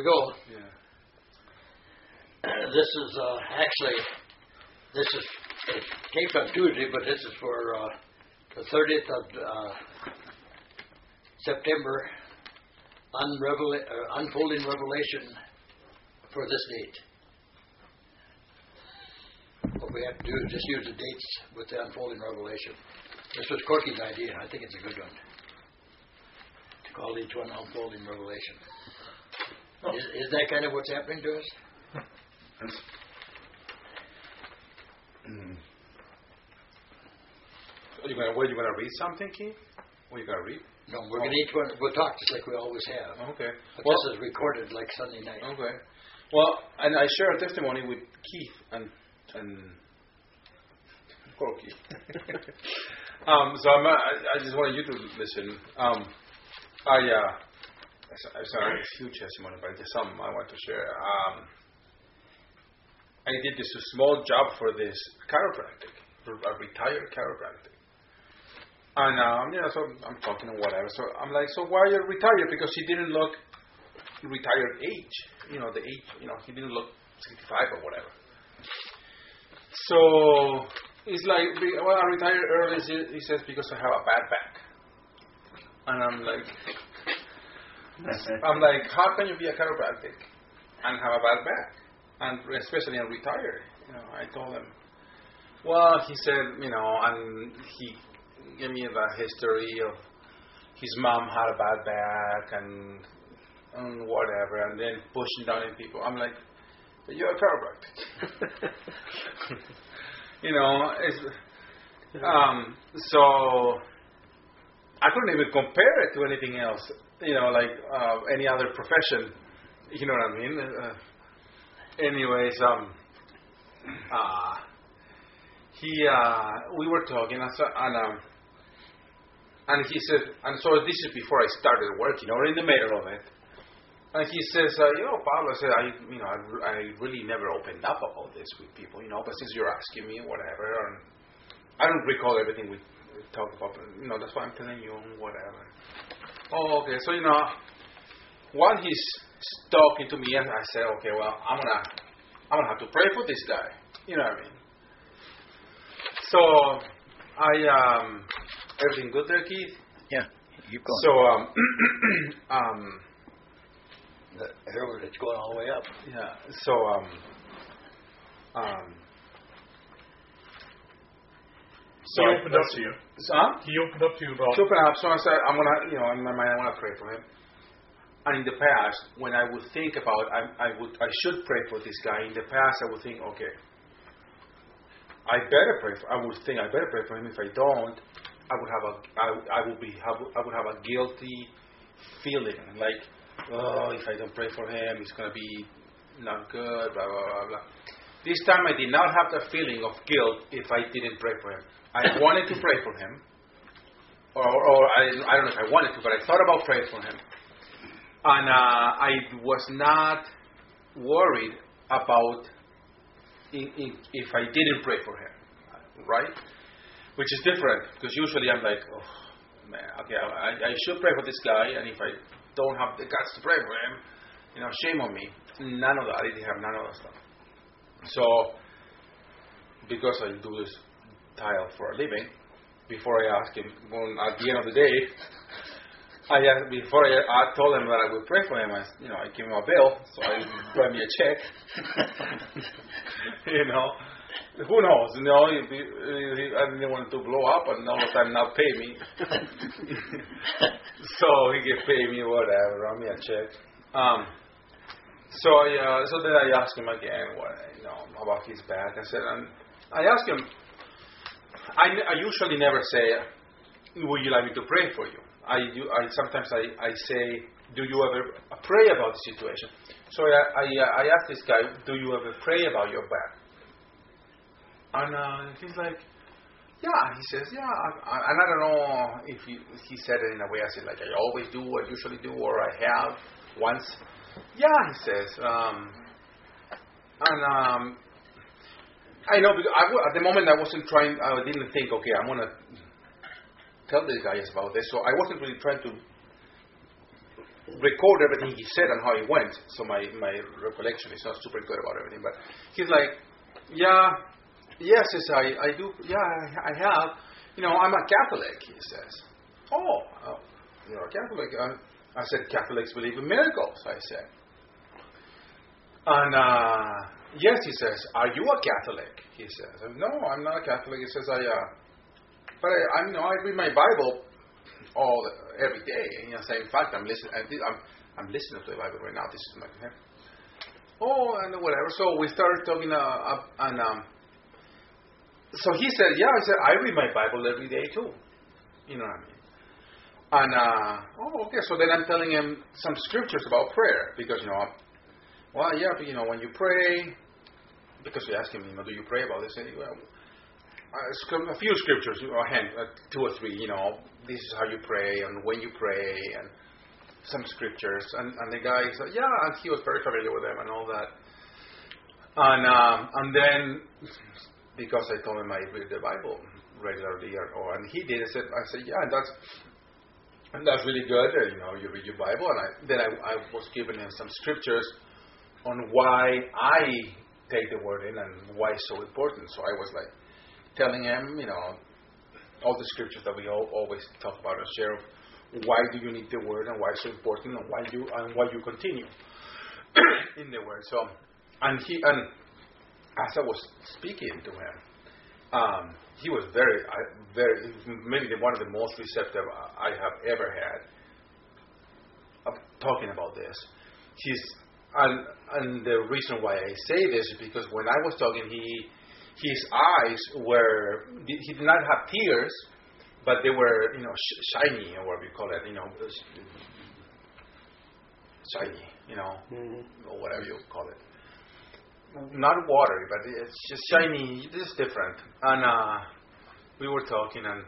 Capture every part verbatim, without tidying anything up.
we go. Yeah. Uh, this is uh, actually, this is, it came from Tuesday, but this is for uh, the thirtieth of uh, September, unrevela- uh, unfolding revelation for this date. What we have to do is just use the dates with the unfolding revelation. This was Corky's idea. I think it's a good one. To call each one unfolding revelation. Oh. Is, is that kind of what's happening to us? Mm. Are you gonna, what, you gonna read something, Keith? What you gonna read? No, we're Oh. going to each one, we'll talk just like we always have. Okay. But Well, this is recorded like Sunday night. okay. Well, and I share a testimony with Keith and and Corky. um, so I'm, uh, I, I just wanted you to listen. Um, I uh, it's, it's not a huge testimony, but just something I want to share. Um, I did this small job for this chiropractic, for a retired chiropractic. And, um, you know, so I'm talking or whatever. So I'm like, so why are you retired? Because he didn't look retired age. You know, the age, you know, he didn't look sixty-five or whatever. So he's like, well, I retired early, he says, because I have a bad back. And I'm like, I'm like, how can you be a chiropractic and have a bad back? And especially in retired. You know, I told him, well, he said, you know, and he gave me the history of his mom had a bad back and, and whatever, and then pushing down in people. I'm like, but you're a chiropractic. You know, it's, um, so I couldn't even compare it to anything else, you know, like uh, any other profession, you know what I mean? Uh, anyways, um, uh, he, uh, we were talking, and, so, and, um, and he said, and so this is before I started working, or in the middle of it. And he says, uh, you know, Pablo, I said, I, you know, I, I really never opened up about this with people, you know, but since you're asking me, whatever, and I don't recall everything we, we talked about, but, you know, that's why I'm telling you, whatever. Oh, okay, so, you know, while he's talking to me, and I said, okay, well, I'm gonna, I'm gonna have to pray for this guy, you know what I mean? So, I, um, everything good there, Keith? Yeah, keep going. So, um, um, The Harold, it's going all the way up. yeah. So, um, um, so He I- opened up to you. Huh? He opened up to you about. So perhaps, so I said, I'm gonna, you know, in my mind, I want to pray for him. And in the past, when I would think about, I, I would, I should pray for this guy. In the past, I would think, okay, I better pray for. I would think I better pray for him. If I don't, I would have a, I, I would be, I would, I would have a guilty feeling, like, oh, if I don't pray for him, it's gonna be not good. Blah blah blah blah. This time, I did not have the feeling of guilt if I didn't pray for him. I wanted to pray for him, or, or I, I don't know if I wanted to, but I thought about praying for him, and uh, I was not worried about in, in, if I didn't pray for him, right? Which is different, because usually I'm like, oh man, okay, I, I should pray for this guy, and if I don't have the guts to pray for him, you know, shame on me. None of that. I didn't have none of that stuff. So, because I do this tile for a living, before I ask him, well, at the end of the day, I asked, before I, I told him that I would pray for him, I, you know, I gave him a bill, so I write me a check. You know, who knows? You know, if he, if he, I didn't want to blow up and all of a sudden not pay me. So he can pay me whatever, write me a check. Um, so I, uh, so then I asked him again, what, you know, about his back. I said, and I asked him. I, I usually never say, would you like me to pray for you? I do. I sometimes I, I say, do you ever pray about the situation? So I I, uh, I asked this guy, do you ever pray about your back? And uh, he's like, yeah. He says, yeah. I, and I don't know if he, he said it in a way I said, like, I always do, I usually do, or I have once. Yeah, he says. Um, and um, I know, because I, at the moment I wasn't trying, I didn't think, okay, I'm going to tell these guys about this. So I wasn't really trying to record everything he said and how it went. So my, my recollection is not super good about everything. But he's like, yeah, yes, yes, I, I do, yeah, I, I have. You know, I'm a Catholic, he says. Oh, uh, you're a Catholic. Uh, I said, Catholics believe in miracles, I said. And, uh, yes, he says, are you a Catholic? He says, no, I'm not a Catholic. He says, I, uh, but I, I, you know, I read my Bible all every day. And, you know, say, in fact, I'm listening. I'm, I'm listening to the Bible right now. This is my oh, and whatever. So we started talking, uh, uh, and um, so he said, yeah. I said, I read my Bible every day too. You know what I mean? And uh, oh, okay. So then I'm telling him some scriptures about prayer because you know, well, yeah, but you know, when you pray, because we asked him, you know, do you pray about this? And he, well, a few scriptures, or hand, uh, two or three, you know, this is how you pray and when you pray and some scriptures. And, and the guy said, yeah, and he was very familiar with them and all that. And um, and then, because I told him I read the Bible regularly, or, or and he did, I said, I said, yeah, that's and that's really good. Uh, you know, you read your Bible, and I, then I, I was giving him some scriptures on why I take the word in and why it's so important. So I was like telling him, you know, all the scriptures that we all, always talk about and share. Why do you need the word and why it's so important and why you and why you continue in the word. So, and he and as I was speaking to him, um, he was very, very maybe one of the most receptive I have ever had of talking about this. He's and and the reason why I say this is because when I was talking, he his eyes were he did not have tears. But they were, you know, sh- shiny, or whatever you call it, you know, shiny, you know, mm-hmm. or whatever you call it. Not watery, but it's just shiny. This is different. And uh, we were talking, and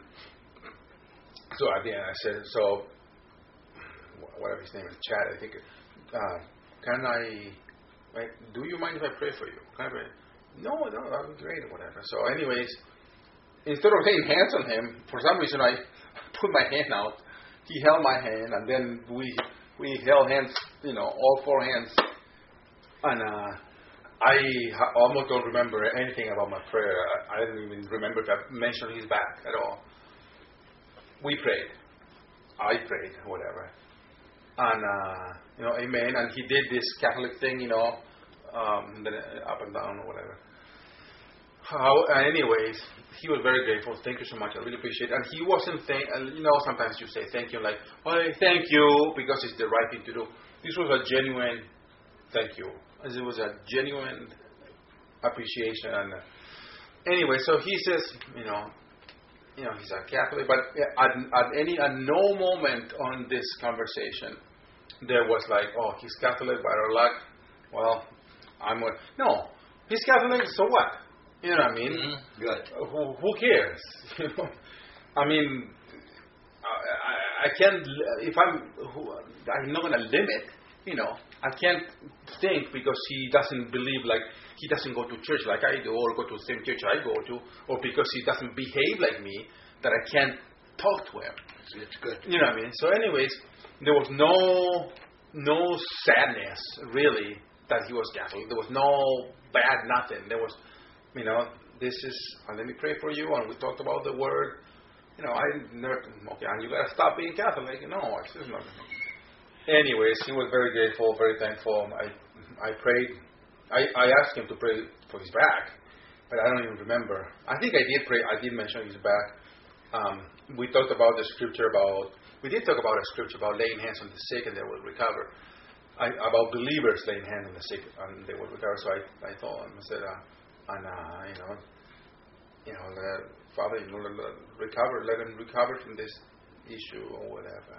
so at the end I said, so, whatever his name is, Chad, I think, uh, can I, like, do you mind if I pray for you? Can I pray? No, no, that would be great, or whatever. So anyways, instead of laying hands on him, for some reason I put my hand out. He held my hand, and then we we held hands, you know, all four hands. And uh, I ha- almost don't remember anything about my prayer. I, I didn't even remember to mention his back at all. We prayed. I prayed, whatever. And, uh, you know, amen. And he did this Catholic thing, you know, um, then up and down or whatever. How, anyways, he was very grateful. Thank you so much. I really appreciate it. And he wasn't thank. You know, sometimes you say thank you, like, oh, thank you, because it's the right thing to do. This was a genuine thank you. As it was a genuine appreciation. And uh, anyway, so he says, you know, you know, he's a Catholic, but at, at any, at no moment on this conversation, there was like, oh, he's Catholic, but our luck, well, I'm what? No, he's Catholic, so what? You know what I mean? Mm-hmm. Good. Who, who cares? You know, I mean, I, I can't. If I'm, who, I'm not going to limit. You know, I can't think because he doesn't believe, like he doesn't go to church like I do, or go to the same church I go to, or because he doesn't behave like me, that I can't talk to him. It's good. You know what I mean? So, anyways, there was no no sadness really that he was Catholic. There was no bad nothing. There was. You know, this is, and let me pray for you, and we talked about the word. You know, I never, okay, and you gotta stop being Catholic. No, it's just not. Anyways, he was very grateful, very thankful. I I prayed, I, I asked him to pray for his back, but I don't even remember. I think I did pray, I did mention his back. Um, we talked about the scripture about, we did talk about a scripture about laying hands on the sick and they will recover. I, about believers laying hands on the sick and they will recover. So I, I told him, I said, uh, And uh, you know, you know, let, Father, you know, let, let recover, let him recover from this issue or whatever.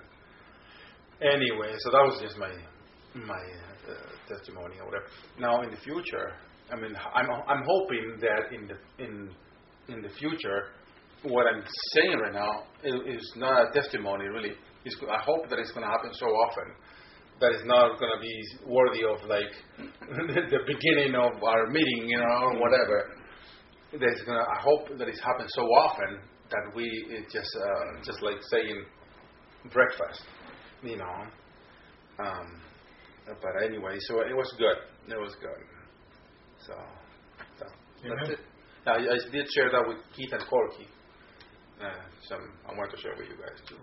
Anyway, so that was just my my uh, testimony or whatever. Now, in the future, I mean, I'm I'm hoping that in the in in the future, what I'm saying right now is, is not a testimony. Really, it's, I hope that it's going to happen so often that it's not going to be worthy of like the beginning of our meeting, you know, or whatever. That's gonna. I hope that it's happened so often that we it's just uh, just like saying breakfast, you know. Um, but anyway, so it was good. It was good. So, so that's it. Now, I, I did share that with Keith and Corky. Uh, some I want to share with you guys too.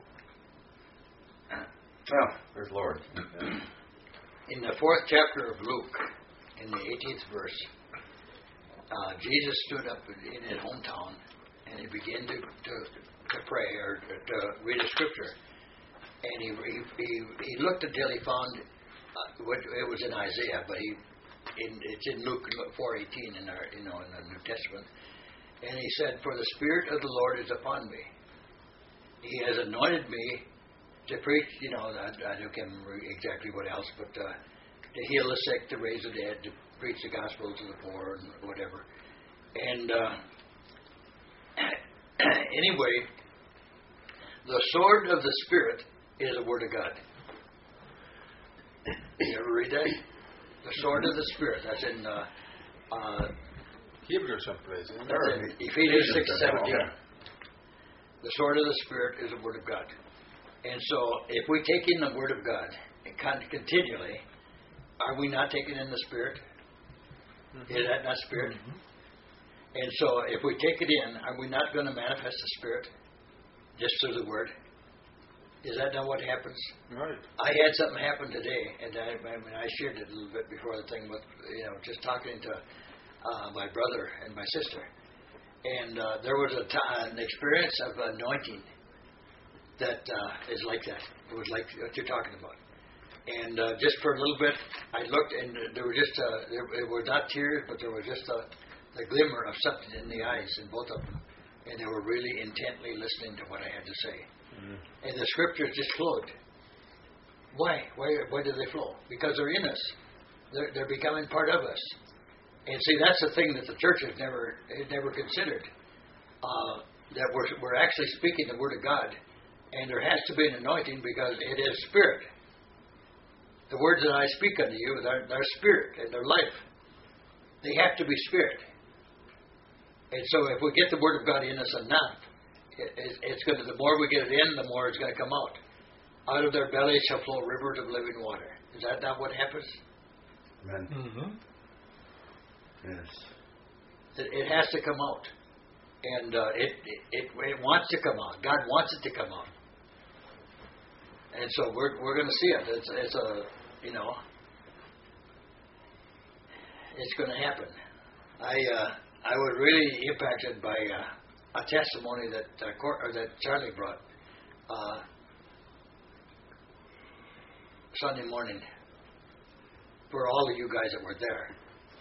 Well, there's Lord. In the fourth chapter of Luke, in the eighteenth verse, uh, Jesus stood up in his hometown and he began to, to, to pray or to, to read a scripture. And he he, he, he looked until he found uh, what it was in Isaiah, but he in, it's in Luke four eighteen in our you know in the New Testament. And he said, "For the Spirit of the Lord is upon me. He has anointed me to preach." You know, I, I don't remember exactly what else, but uh, to heal the sick, to raise the dead, to preach the gospel to the poor, and whatever. And uh, anyway, the sword of the Spirit is the Word of God. You ever read that? The sword of the Spirit. That's in uh, uh, Hebrew someplace. Isn't it? that's in Ephesians six seventeen. The sword of the Spirit is the Word of God. And so, if we take in the Word of God and con- continually, are we not taking in the Spirit? Mm-hmm. Is that not Spirit? Mm-hmm. And so, if we take it in, are we not going to manifest the Spirit just through the Word? Is that not what happens? Right. I had something happen today, and I, I mean, I shared it a little bit before the thing, but you know, just talking to uh, my brother and my sister, and uh, there was a t- an experience of anointing that uh, is like that. It was like what you're talking about. And uh, just for a little bit, I looked, and there were just uh, there, it were not tears, but there was just a, a glimmer of something in the eyes in both of them, and they were really intently listening to what I had to say. Mm. And the scriptures just flowed. Why? Why? Why do they flow? Because they're in us. They're, they're becoming part of us. And see, that's the thing that the church has never has never considered. Uh, that we're we're actually speaking the word of God, and there has to be an anointing because it is spirit. The words that I speak unto you, they're, they're spirit and they're life. They have to be spirit. And so, if we get the word of God in us enough, it, it, it's going to. The more we get it in, the more it's going to come out. Out of their bellies shall flow rivers of living water. Is that not what happens? Amen. Mm-hmm. Yes. It, it has to come out, and uh, it, it it wants to come out. God wants it to come out, and so we're we're going to see it. It's it's a you know it's going to happen. I uh, I was really impacted by uh, a testimony that uh, Cor- or that Charlie brought uh, Sunday morning for all of you guys that were there.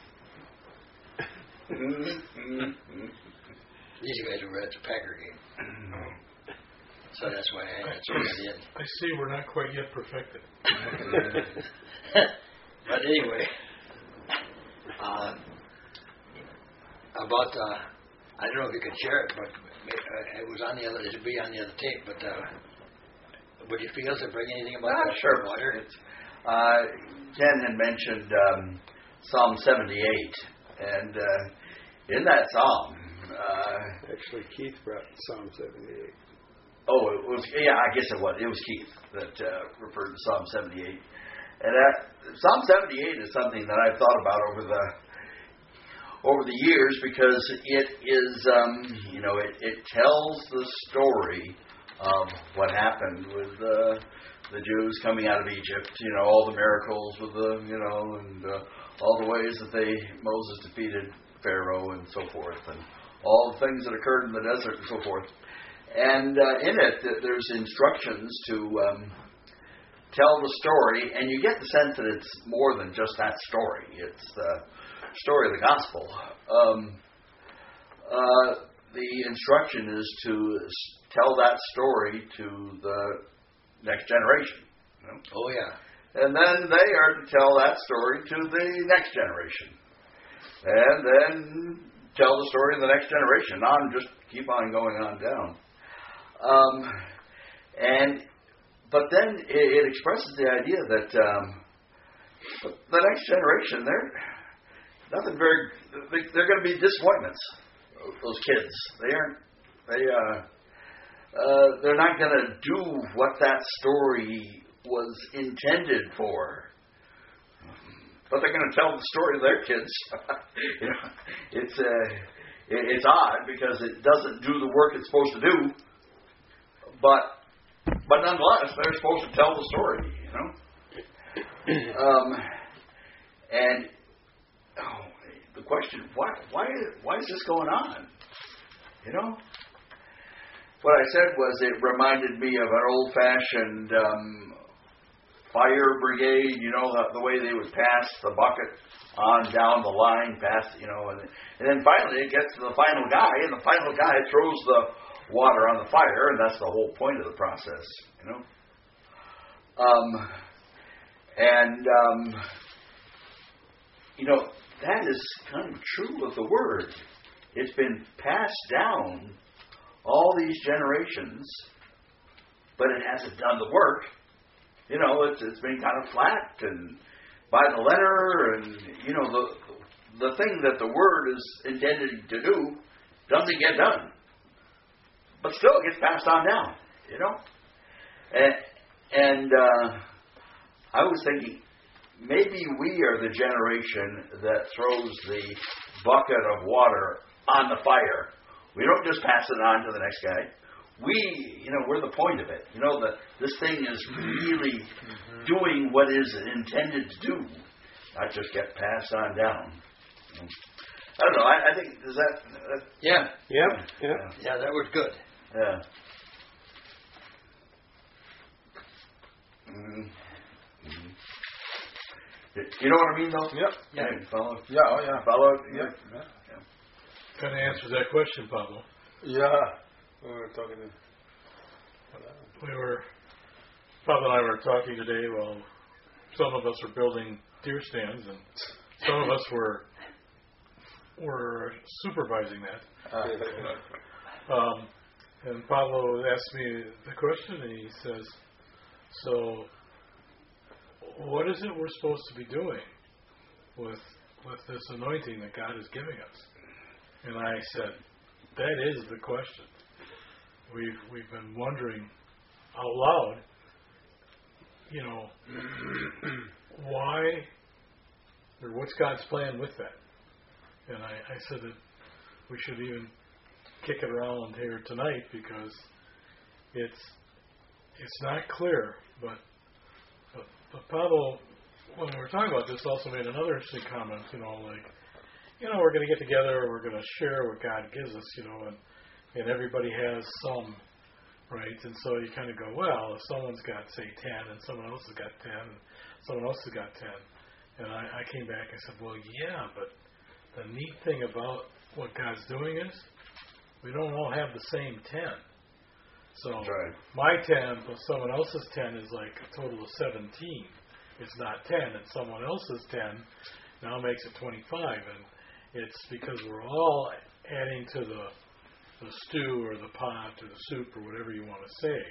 These guys were at the Packer game, so that's why I had to at the end. I see we're not quite yet perfected. But anyway, uh, about uh, I don't know if you could share it, but it was on the other. It should be on the other tape. But uh, would you feel to bring anything about Ah, that sure. water? Uh, Ken had mentioned um, Psalm seventy-eight, and uh, in that psalm, uh, actually Keith brought Psalm seventy-eight. Oh, it was yeah, I guess it was. It was Keith that uh, referred to Psalm seventy-eight, and uh, Psalm seventy-eight is something that I've thought about over the over the years because it is, um, you know, it, it tells the story of what happened with uh, the Jews coming out of Egypt. You know, all the miracles with the, you know, and uh, all the ways that they Moses defeated Pharaoh and so forth, and all the things that occurred in the desert and so forth. And uh, in it, there's instructions to um, tell the story, and you get the sense that it's more than just that story. It's the story of the gospel. Um, uh, the instruction is to tell that story to the next generation. You know? Oh yeah. And then they are to tell that story to the next generation. And then tell the story of the next generation. On, just keep on going on down. Um, and but then it, it expresses the idea that um, the next generation, they're nothing very. They, they're going to be disappointments. Those kids, they aren't. They uh, uh, they're not going to do what that story was intended for. But they're going to tell the story to their kids. You know, it's uh, it, it's odd because it doesn't do the work it's supposed to do. But but nonetheless, they're supposed to tell the story. You know, um, and oh, the question: why why why is this going on? You know. What I said was it reminded me of an old-fashioned um, fire brigade, you know, the, the way they would pass the bucket on down the line, pass, you know, and, and then finally it gets to the final guy, and the final guy throws the water on the fire, and that's the whole point of the process, you know. Um, and, um, you know, that is kind of true of the Word. It's been passed down all these generations, but it hasn't done the work. You know, it's it's been kind of flat and by the letter, and you know the the thing that the Word is intended to do doesn't get done, but still it gets passed on down. You know, and and uh, I was thinking maybe we are the generation that throws the bucket of water on the fire. We don't just pass it on to the next guy. We, you know, we're the point of it. You know, the, this thing is really mm-hmm. doing what is intended to do, not just get passed on down. I don't know. I, I think, is that... Uh, yeah. Yeah. Yeah. Yeah, yeah, that was good. Yeah. Mm-hmm. Mm-hmm. You know what I mean, though? Yep. Yeah. yeah. Follow? Yeah, oh, yeah. Follow? Yeah. yeah. yeah. Kind of answers that question, Pablo. Yeah, we were talking to... We were, Pablo and I were talking today. Well, some of us were building deer stands, and some of us were were supervising that. Um, and Pablo asked me the question, and he says, "So, what is it we're supposed to be doing with with this anointing that God is giving us?" And I said, that is the question. We've we've been wondering out loud, you know, why or what's God's plan with that? And I, I said that we should even kick it around here tonight because it's it's not clear. But but, but Pablo, when we were talking about this, also made another interesting comment. You know, like. You know, we're going to get together, we're going to share what God gives us, you know, and, and everybody has some, right? And so you kind of go, well, if someone's got, say, ten, and someone else has got ten, and someone else has got ten. And I, I came back and said, well, yeah, but the neat thing about what God's doing is we don't all have the same ten. So right. my ten plus someone else's ten is like a total of seventeen. It's not ten, and someone else's ten now makes it twenty-five, and it's because we're all adding to the the stew or the pot or the soup or whatever you want to say.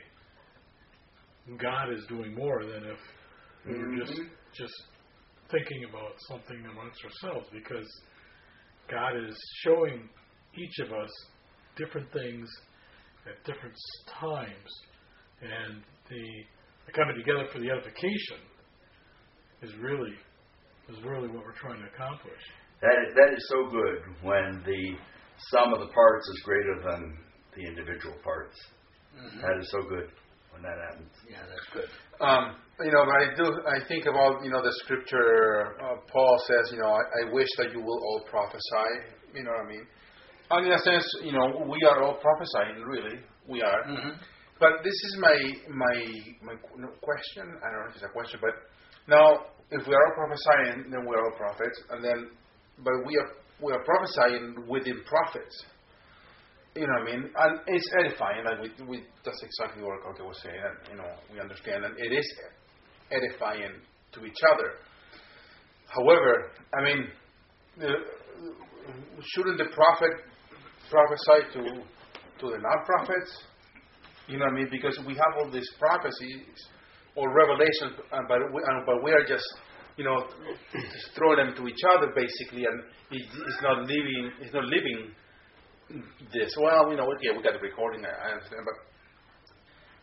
God is doing more than if we were just just thinking about something amongst ourselves, because God is showing each of us different things at different times, and the, the coming together for the edification is really is really what we're trying to accomplish. That is, that is so good when the sum of the parts is greater than the individual parts. Mm-hmm. That is so good when that happens. Yeah, that's good. Um, you know, but I do. I think about you know the scripture. Uh, Paul says, you know, I, I wish that you will all prophesy. You know what I mean? And in a sense, you know, we are all prophesying. Really, we are. Mm-hmm. But this is my my my question. I don't know if it's a question, but now if we are all prophesying, then we are all prophets, and then. But we are we are prophesying within prophets. You know what I mean? And it's edifying. Like we, we that's exactly what Coque was saying. And, you know, we understand, and it is edifying to each other. However, I mean, uh, shouldn't the prophet prophesy to to the non-prophets? You know what I mean? Because we have all these prophecies or revelations, uh, but we, uh, but we are just. You know, just throw them to each other basically, and it's not living. It's not living this. Well, you know, yeah, we got the recording. I understand, but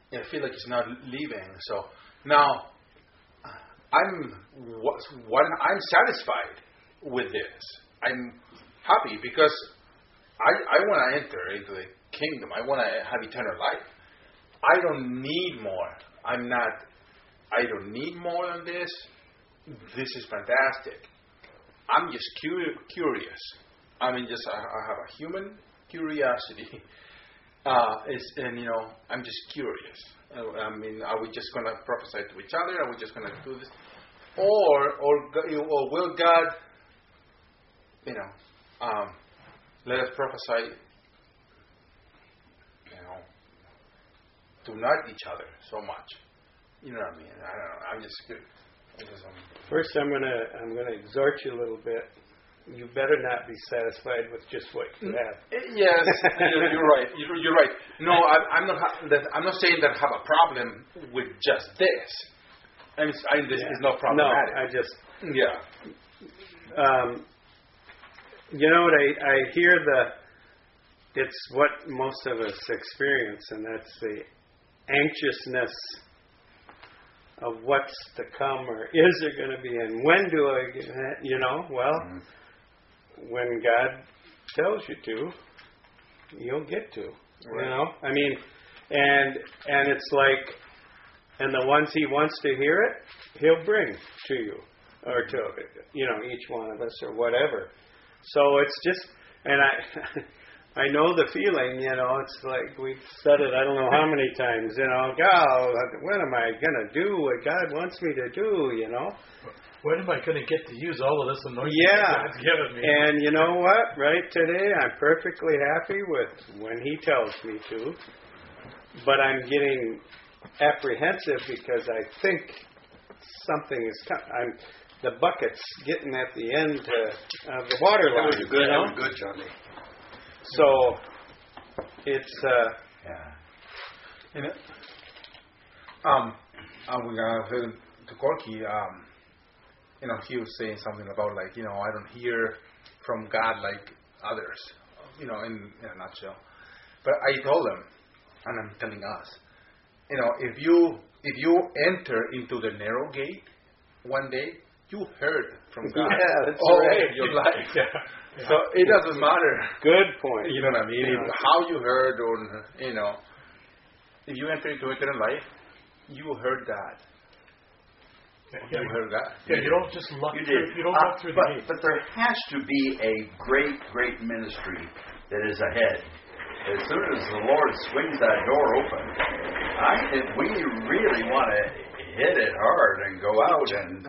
I feel like it's not leaving. So now I'm what, what I'm satisfied with this. I'm happy because I I want to enter into the kingdom. I want to have eternal life. I don't need more. I'm not. I don't need more than this. This is fantastic. I'm just curi- curious. I mean, just I, I have a human curiosity. Uh, it's, and you know, I'm just curious. Uh, I mean, are we just going to prophesy to each other? Are we just going to do this, or or or will God, you know, um, let us prophesy, you know, to not each other so much? You know what I mean? I don't know. I'm just good. First, I'm gonna I'm gonna exhort you a little bit. You better not be satisfied with just what you have. Yes, you're, you're right. You're, you're right. No, I, I'm not. ha- that- I'm not saying that I have a problem with just this. I mean, I, this Yeah. is not problematic. No, I just yeah. um, you know what I I hear the it's what most of us experience, and that's the anxiousness of what's to come, or is there going to be, and when do I get that? You know, well, mm-hmm. when God tells you to, you'll get to. Right. You know, I mean, and and it's like, and the ones He wants to hear it, He'll bring to you, or to, you know, each one of us, or whatever. So it's just, and I. I know the feeling, you know, it's like we've said it I don't know how many times, you know, God, what am I going to do what God wants me to do, you know? When am I going to get to use all of this anointing yeah. God's given me? And you know what? Right today, I'm perfectly happy with when He tells me to, but I'm getting apprehensive because I think something is coming. I'm the bucket's getting at the end uh, of the water line. That was good, you know? that was good, Charlie. So it's uh, Yeah. And, um, uh, we got to Corky. Um, you know, he was saying something about like, you know, I don't hear from God like others. You know, in, in a nutshell. But I told him, and I'm telling us, you know, if you if you enter into the narrow gate one day, you heard from God yeah, that's all right. of your life. Yeah. Yeah. So it doesn't matter. Good point. You know what I mean? Yeah. How you heard, or you know, if you enter into eternal life, you heard God. Yeah, you heard God. Yeah, you don't just luck You through. did. You don't Uh, luck through but, the gate. but there has to be a great, great ministry that is ahead. As soon as the Lord swings that door open, I think we really want to hit it hard and go out and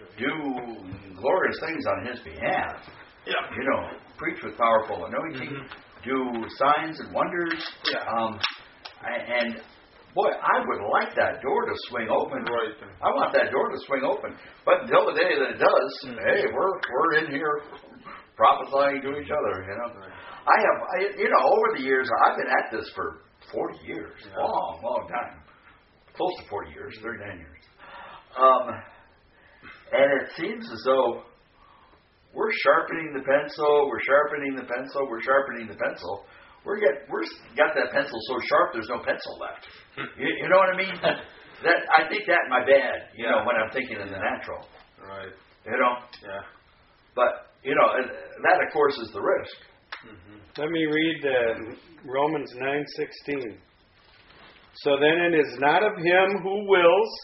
do glorious things on His behalf. Yeah. You know, preach with powerful anointing, mm-hmm. do signs and wonders. Yeah. Um, and boy, I would like that door to swing open. Right. I want that door to swing open. But until the day that it does, mm-hmm. hey, we're we're in here prophesying to each other. You know, right. I have, I, you know, over the years, I've been at this for forty years, yeah. long, long time, close to forty years, thirty-nine years. Um, and it seems as though we're sharpening the pencil, we're sharpening the pencil, we're sharpening the pencil. We're get we're got that pencil so sharp there's no pencil left. you, you know what I mean? That I think that in my bad, you yeah. know, when I'm thinking in the natural. Right. You know. Yeah. But you know, that of course is the risk. Mm-hmm. Let me read uh, Romans nine sixteen. So then it is not of him who wills,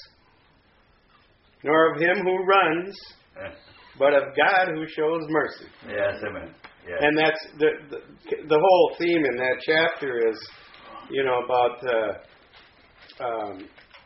nor of him who runs, yeah. but of God who shows mercy. Yes, amen. Yes. And that's the, the the whole theme in that chapter is, you know, about uh, um,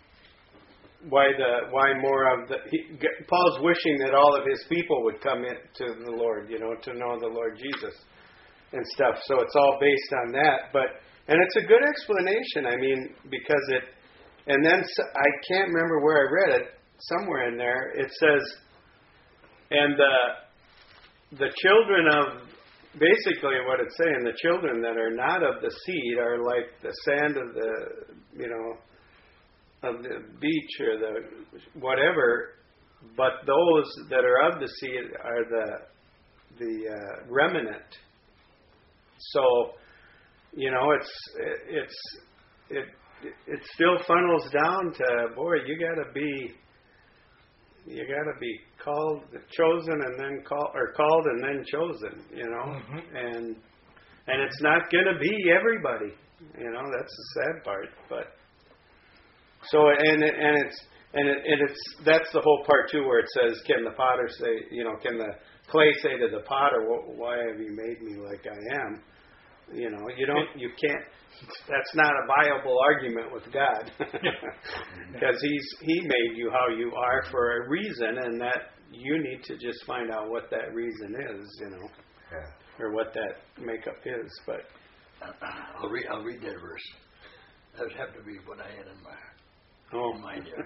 why the why more of the he, Paul's wishing that all of his people would come in to the Lord, you know, to know the Lord Jesus and stuff. So it's all based on that, but and it's a good explanation. I mean, because it, and then I can't remember where I read it. Somewhere in there it says, and the the children of basically what it's saying, the children that are not of the seed are like the sand of the, you know, of the beach or the whatever, but those that are of the seed are the the uh, remnant. So, you know, it's it's it it still funnels down to, boy, you got to be, you got to be called, chosen, and then call, or called and then chosen. You know, Mm-hmm. and and it's not going to be everybody. You know, that's the sad part. But so and it, and it's and it, and it's that's the whole part too, where it says, can the potter say, you know, can the clay say to the potter, why have you made me like I am? You know, you don't, you can't. That's not a viable argument with God, because He's He made you how you are for a reason, and that you need to just find out what that reason is, you know, Yeah. or what that makeup is. But I'll read. I'll read that verse. That would have to be what I had in my oh, in mind here.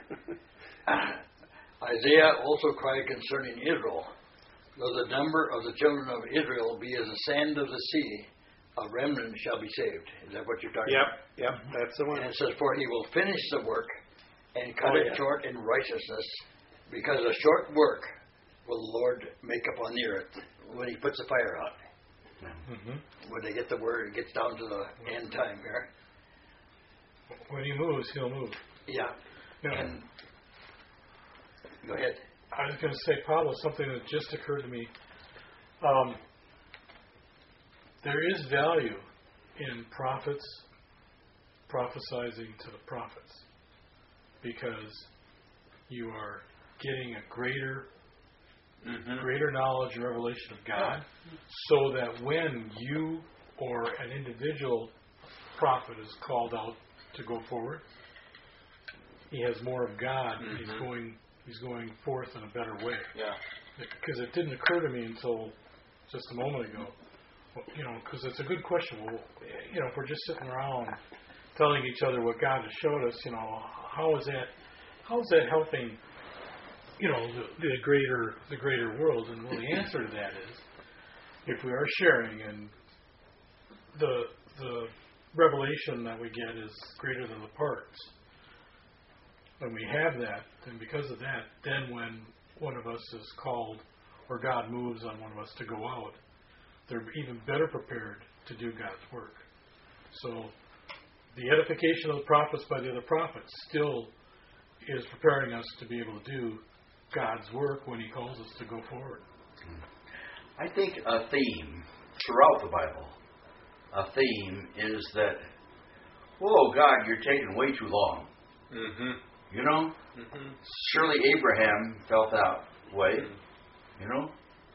Isaiah also cried concerning Israel, though the number of the children of Israel be as the sand of the sea, a remnant shall be saved. Is that what you're talking yep, about? yep, that's the one. And it says, for he will finish the work and cut Oh, it yeah. short in righteousness, because a short work will the Lord make upon the earth when he puts the fire out. Mm-hmm. When they get the word, it gets down to the end time here. When He moves, He'll move. Yeah. Yeah. And go ahead. I was going to say, Pablo, something that just occurred to me. Um, there is value in prophets prophesizing to the prophets, because you are getting a greater, Mm-hmm. greater knowledge and revelation of God, so that when you or an individual prophet is called out to go forward, he has more of God. And he's Mhm. going, he's going forth in a better way. Yeah. Because it didn't occur to me until just a moment ago. Well, you know, because it's a good question. Well, you know, if we're just sitting around telling each other what God has showed us, you know, how is that? How is that helping? You know, the, the greater the greater world? And well, the answer to that is, if we are sharing, and the the revelation that we get is greater than the parts. When we have that, then because of that, then when one of us is called, or God moves on one of us to go out, they're even better prepared to do God's work. So the edification of the prophets by the other prophets still is preparing us to be able to do God's work when He calls us to go forward. I think a theme throughout the Bible, a theme is that, whoa, God, you're taking way too long. Mm-hmm. You know? Mm-hmm. Surely Abraham felt that way. You know?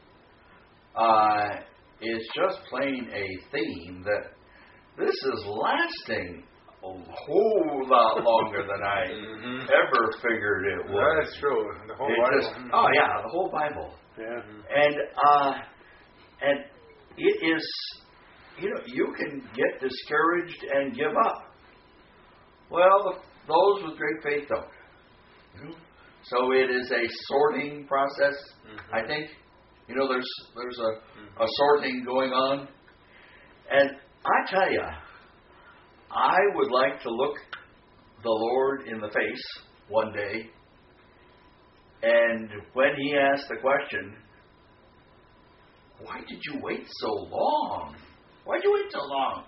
Uh, it's just plain a theme that this is lasting a whole lot longer than I Mm-hmm. ever figured it would. That's true. The whole It Bible. just- oh yeah, the whole Bible. yeah, And uh, and it is, you know, you can get discouraged and give up. Well, those with great faith don't. You know? So it is a sorting process. Mm-hmm. I think, you know, there's there's a, a sorting going on, and I tell you, I would like to look the Lord in the face one day, and when He asked the question, why did you wait so long? Why did you wait so long?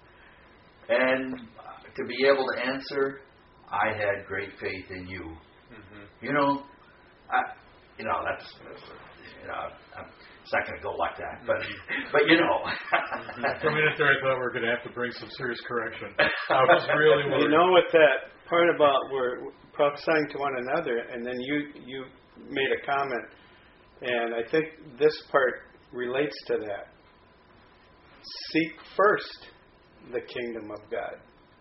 And to be able to answer, I had great faith in you. Mm-hmm. You know, I, you know that's, that's you know, I'm, it's not going to go like that, but but you know. For a minute there, I thought we were going to have to bring some serious correction. I was really worried. you know what that part about we're prophesying to one another, and then you you made a comment, and I think this part relates to that. Seek first the kingdom of God.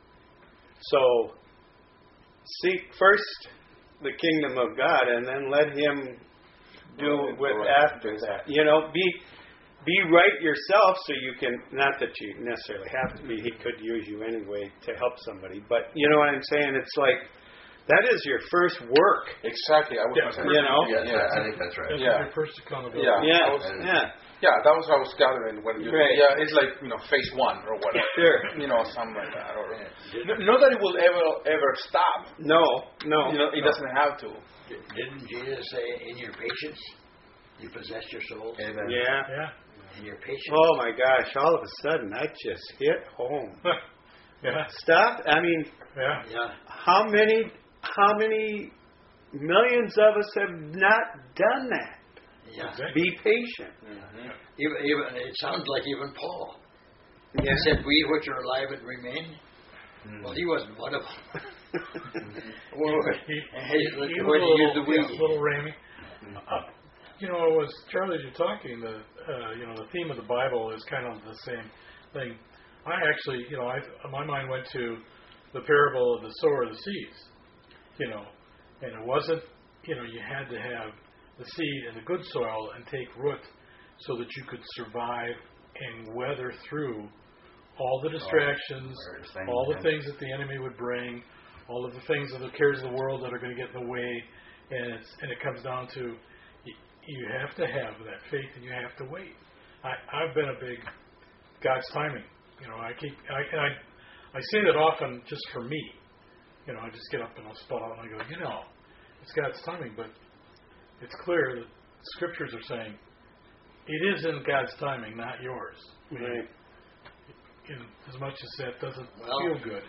So seek first the kingdom of God, and then let Him do Well, with right. after that. You know, be be right yourself, so you can. Not that you necessarily have to be. He could use you anyway to help somebody, but you know what I'm saying. It's like that is your first work. Exactly. I was Yeah. gonna say. You know? Yes, Yeah. I think that's right. That's Yeah. your first accountability. Yeah. Yeah, I was- yeah, Yeah, that was what I was gathering when you. Right. Yeah, it's like, you know, phase one or whatever. sure. You know, something like that. Or N- not that it will ever ever stop. No, no. You know, it no. doesn't have to. Didn't Jesus say, in your patience, you possess your souls? Amen. Yeah. Yeah. In your patience. Oh my gosh! All of a sudden, that just hit home. Yeah. Stop. I mean, Yeah. Yeah. how many how many millions of us have not done that? Yeah. Exactly. Be patient. Mm-hmm. Even, even it sounds like even Paul. Yeah. He said, "We which are alive and remain." Mm. Well, he wasn't one of them. well, He, hey, look, he where was do a you use the little, we? yeah, little Ramy. Uh, you know, it was Charlie, as you're talking, the uh, you know the theme of the Bible is kind of the same thing. I actually, you know, I my mind went to the parable of the sower of the seeds. You know, and it wasn't, you know, you had to have the seed in the good soil and take root so that you could survive and weather through all the distractions, Oh, all the things that the enemy would bring, all of the things of the cares of the world that are going to get in the way, and it's and it comes down to you, you have to have that faith and you have to wait. I, I've been a big God's timing. You know, I keep I and I I say that often just for me. You know, I just get up and I'll spot out and I go, you know, it's God's timing, but it's clear that scriptures are saying it is in God's timing, not yours. I mean, Right. in, as much as that doesn't Well, feel good.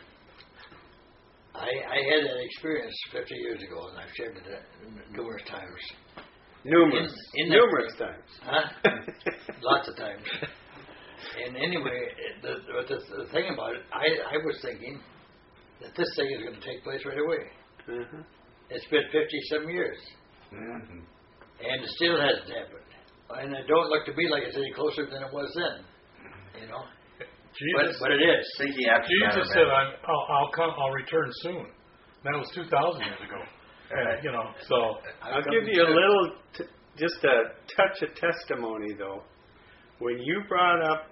I, I had an experience fifty years ago, and I've shared it uh, numerous times. Numerous. In- in that- Numerous times. Huh? Lots of times. And anyway, the, the, the thing about it, I, I was thinking that this thing is going to take place right away. Uh-huh. It's been fifty-some years, Mhm. and it still hasn't happened. And it don't look to me like it's any closer than it was then. You know, Jesus, but, but it is. Thinking after Jesus that, said, man. I'm, I'll, "I'll come. I'll return soon." That was two thousand years ago. And, you know, so I'll give you a little, t- just a touch of testimony though. When you brought up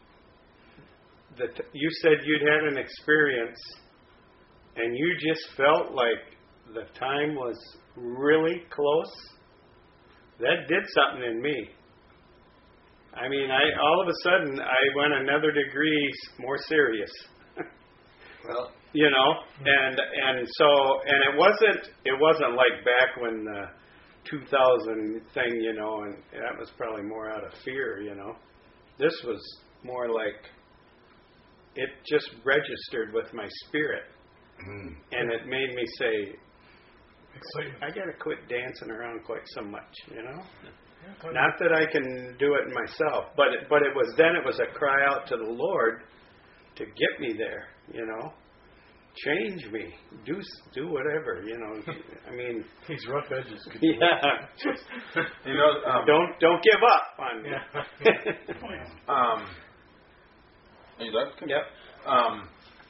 the, t- you said you'd had an experience, and you just felt like the time was really close. That did something in me. I mean, I all of a sudden I went another degree s- more serious. Well, You know, and and so and it wasn't it wasn't like back when the two thousand thing, you know, and that was probably more out of fear, you know. This was more like it just registered with my spirit, Mhm. and it made me say, excitement. I got to quit dancing around quite so much, you know. Yeah, Not that I can do it myself, but it, but it was then it was a cry out to the Lord to get me there, you know. Change me, do s- do whatever, you know. I mean, these rough edges. Could yeah. You know, um, don't don't give up on me. Yeah. Um, are you done? Yep. Um,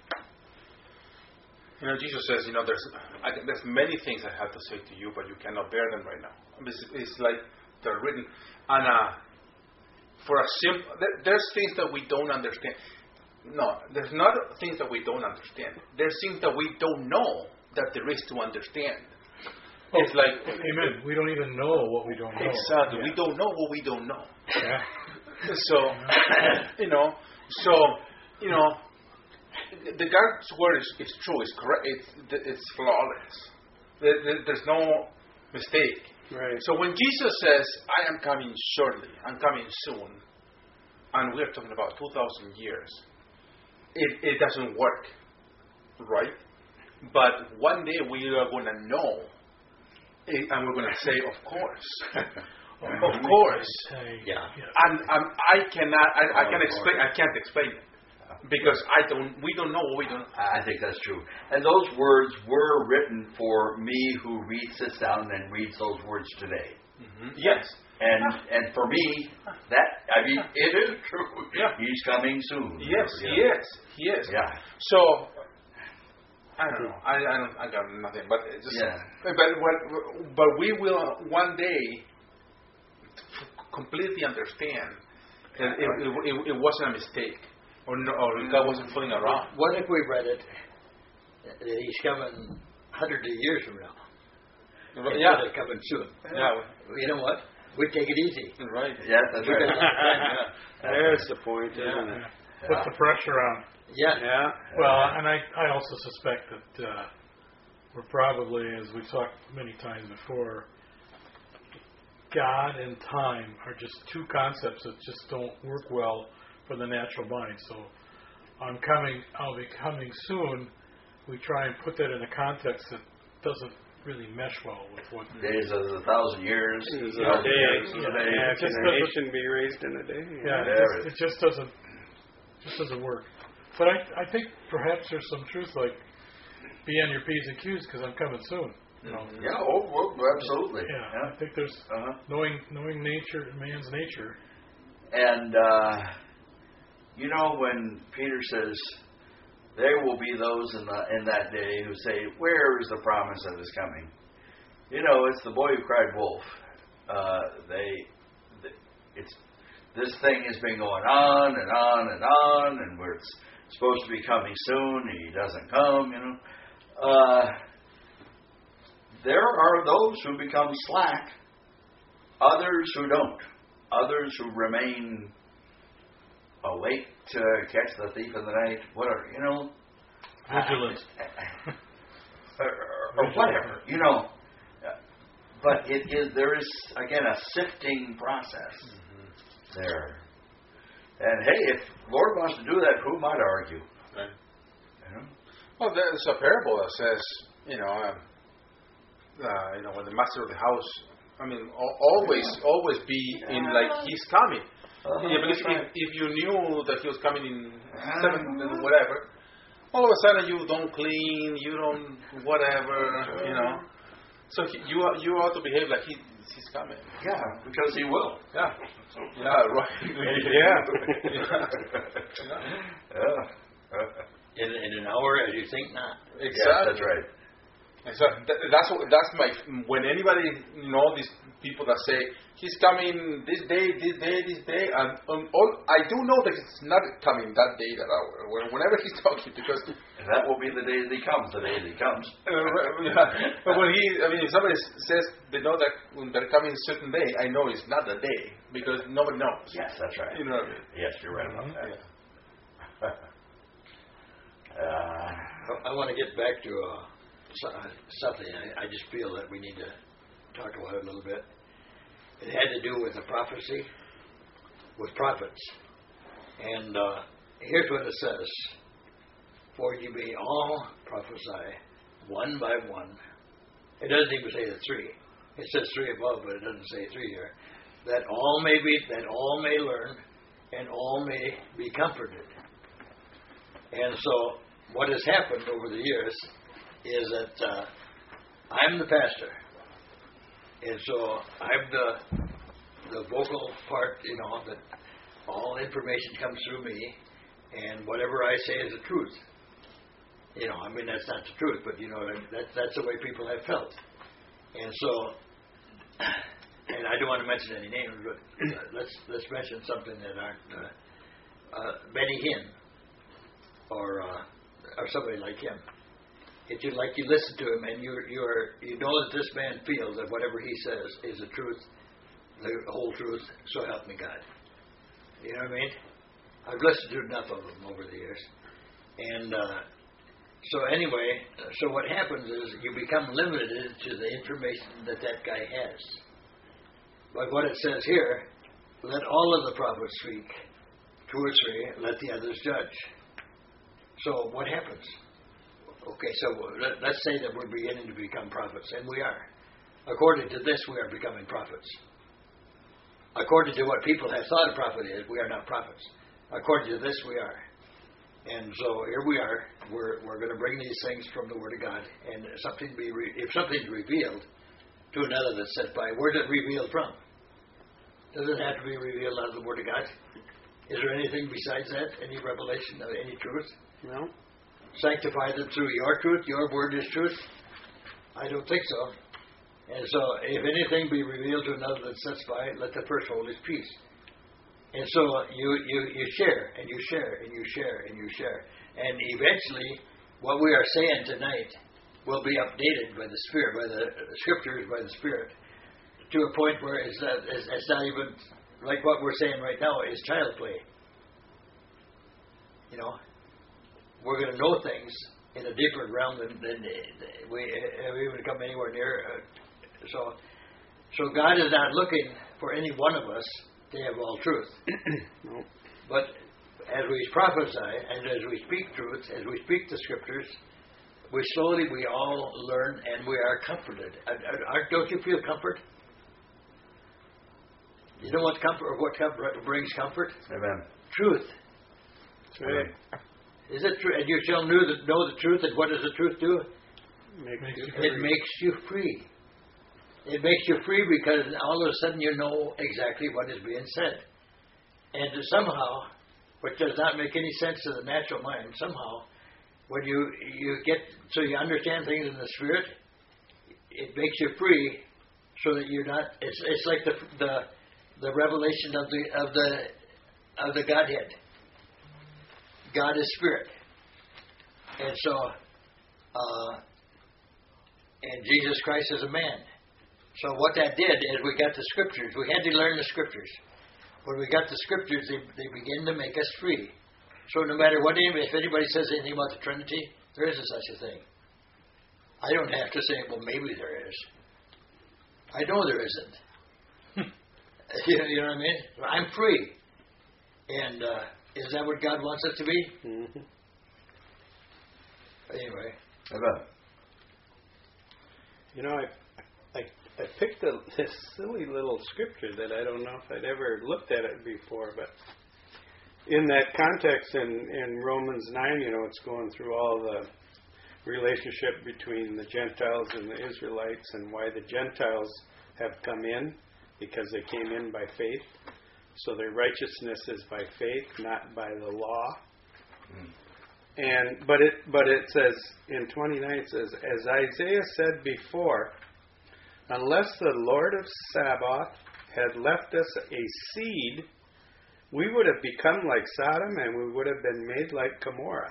you know, Jesus says, you know, there's I, there's many things I have to say to you, but you cannot bear them right now. It's, it's like they're written on a for a simple. There, there's things that we don't understand. No, there's not things that we don't understand. There's things that we don't know that there is to understand. Oh, It's like amen. We don't even know what we don't know. exactly. Yeah. We don't know what we don't know. Yeah. So, you know, so, you know, the God's word is, is true. It's correct. It's it's flawless. There, there, there's no mistake. Right. So when Jesus says, "I am coming shortly. I'm coming soon," and we're talking about two thousand years, it it doesn't work, right? But one day we are going to know, eh, and we're going to say, "Of course." Of course, Hey, Yeah. and um, I cannot. I, I Oh, can of explain. I can't explain it because I don't. We don't know what we don't. I think that's true. And those words were written for me who reads this down and reads those words today. Mm-hmm. Yes. And and for me, that I mean, it is true. Yeah. He's coming soon. Yes. Yeah. He is. He is. Yeah. So I don't know. I, I don't. I got nothing. But it's just. Yeah. But what? But we will one day f- completely understand that it, it, it, it wasn't a mistake, or no, or God wasn't fooling around. what if we read it that He's coming hundreds of years from now? Yeah. Instead of coming soon. Yeah. You know what? We take it easy. Right. Yeah, that's We right. got- There's the point, isn't Yeah. it? Put the pressure on. Yeah. Yeah. Well, and I, I also suspect that uh, we're probably, as we've talked many times before, God and time are just two concepts that just don't work well for the natural mind. So I'm coming, I'll be coming soon, we try and put that in a context that doesn't really mesh well with what. Days as a thousand years. Is You know, a day. years is a day. Yeah, It just can a nation be raised in a day? Yeah, it, There just, it just doesn't, just doesn't work. But I, I think perhaps there's some truth, like be on your P's and Q's because I'm coming soon. You know? Yeah, oh, oh, absolutely. Yeah, Yeah. I think there's Uh-huh. knowing knowing nature, man's nature. And, uh, you know, when Peter says, there will be those in, the, in that day who say, where is the promise of his coming? You know, it's the boy who cried wolf. Uh, they, it's, this thing has been going on and on and on, and we're supposed to be coming soon, and he doesn't come, you know. Uh, there are those who become slack, others who don't, others who remain awake to catch the thief in the night, whatever, you know. Vigilant. or, or whatever, you know. But it is there is again a sifting process mm-hmm. there. And hey, if Lord wants to do that, who might argue? Right. You know? Well, there's a parable that says, you know, um, uh, you know, when the master of the house, I mean, al- always, always be in like he's coming. Uh-huh, Yeah, because right. if, if you knew that he was coming in seven and whatever, all of a sudden you don't clean, you don't whatever, you know. So he, you are, you ought to behave like he he's coming. Yeah, because he will. Yeah. Yeah. Right. Yeah. Yeah. In, in an hour, as you think not. Exactly. Yeah, that's right. And so th- that's what, that's my when anybody you know these people that say he's coming this day, this day, this day, and um, all, I do know that it's not coming that day, that hour, when- whenever he's talking, because And that will be the day that he comes. The day that he comes. uh, yeah, but when he, I mean, if somebody says they know that when they're coming a certain day, I know it's not the day because nobody knows. Yes, that's right. You know what I mean? Yes, you're right about that. Yeah. uh, I want to get back to uh, so- something. I, I just feel that we need to talk about it a little bit. It had to do with a prophecy, with prophets. And uh, here's what it says. For you may all prophesy, one by one. It doesn't even say the three. It says three above, but it doesn't say three here. That all may be, that all may learn, and all may be comforted. And so, what has happened over the years is that uh, I'm the pastor, and so I'm the the vocal part. You know that all information comes through me, and whatever I say is the truth. You know, I mean that's not the truth, but you know that that's the way people have felt. And so, and I don't want to mention any names, but uh, let's let's mention something that aren't uh, uh, Benny Hinn or uh, or somebody like him. If you like, you listen to him, and you you are you know that this man feels that whatever he says is the truth, the whole truth. So help me God. You know what I mean? I've listened to enough of them over the years, and uh, so anyway, so what happens is you become limited to the information that that guy has. But what it says here, let all of the prophets speak, two or three, let the others judge. So what happens? Okay, so let, let's say that we're beginning to become prophets, and we are. According to this, we are becoming prophets. According to what people have thought a prophet is, we are not prophets. According to this, we are. And so here we are. We're we're going to bring these things from the Word of God, and something be re- if something's revealed to another that's set by, where's it revealed from? Does it have to be revealed out of the Word of God? Is there anything besides that? Any revelation of any truth? No. Sanctify them through your truth. Your word is truth. I don't think so. And so, if anything be revealed to another that sets by, let the first hold his peace. And so you, you, you share, and you share, and you share, and you share. And eventually, what we are saying tonight will be updated by the Spirit, by the Scriptures, by the Spirit, to a point where it's not, it's, it's not even, like what we're saying right now, is child play. You know? We're going to know things in a deeper realm than, than we have even come anywhere near. Uh, so, so God is not looking for any one of us to have all truth. No. But as we prophesy and as we speak truth, as we speak the scriptures, we slowly, we all learn and we are comforted. Aren't, don't you feel comfort? You know what comfort, what comfort brings comfort? Amen. Truth. That's right. Is it true? And you shall know the, know the truth, and what does the truth do? Makes Makes you you free. It makes you free. It makes you free because all of a sudden you know exactly what is being said. And somehow, which does not make any sense to the natural mind, somehow, when you, you get, so you understand things in the Spirit, it makes you free so that you're not, it's, it's like the, the, the revelation of the, of the, of the Godhead. God is Spirit. And so, uh, and Jesus Christ is a man. So what that did is we got the Scriptures. We had to learn the Scriptures. When we got the Scriptures, they, they begin to make us free. So no matter what, if anybody says anything about the Trinity, there isn't such a thing. I don't have to say, well, maybe there is. I know there isn't. you, know, you know what I mean? I'm free. And uh, is that what God wants us to be? Mm-hmm. Anyway. Amen. You know, I, I, I picked a, this silly little scripture that I don't know if I'd ever looked at it before, but in that context in, in Romans nine, you know, it's going through all the relationship between the Gentiles and the Israelites and why the Gentiles have come in because they came in by faith. So their righteousness is by faith, not by the law. Mm. And but it but it says in twenty-nine, it says, as Isaiah said before, unless the Lord of Sabaoth had left us a seed, we would have become like Sodom and we would have been made like Gomorrah.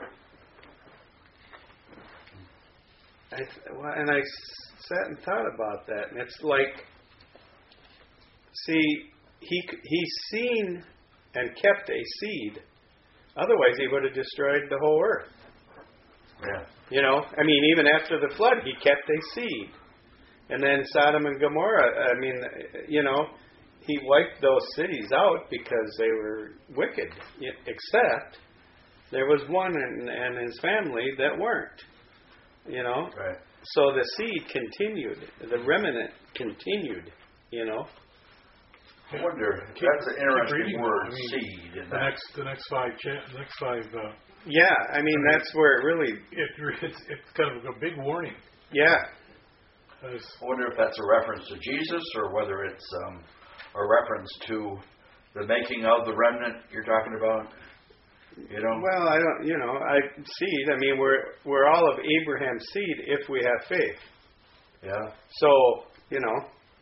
I th- well, and I sat and thought about that, and it's like, see, he he's seen and kept a seed. Otherwise, he would have destroyed the whole earth. Yeah. You know, I mean, even after the flood, he kept a seed. And then Sodom and Gomorrah, I mean, you know, he wiped those cities out because they were wicked. Except there was one and, and his family that weren't. You know? Right. So the seed continued. The remnant continued, you know? I wonder. Keep- That's an keep interesting reading, word, I mean, seed. In The that. next, the next five, cha- the next five. Uh, Yeah, I mean, that's where it really, it, it's it's kind of a big warning. yeah. As, I wonder if that's a reference to Jesus or whether it's um, a reference to the making of the remnant you're talking about. You know. Well, I don't, you know, I seed. I mean, we're we're all of Abraham's seed if we have faith. Yeah. So, you know,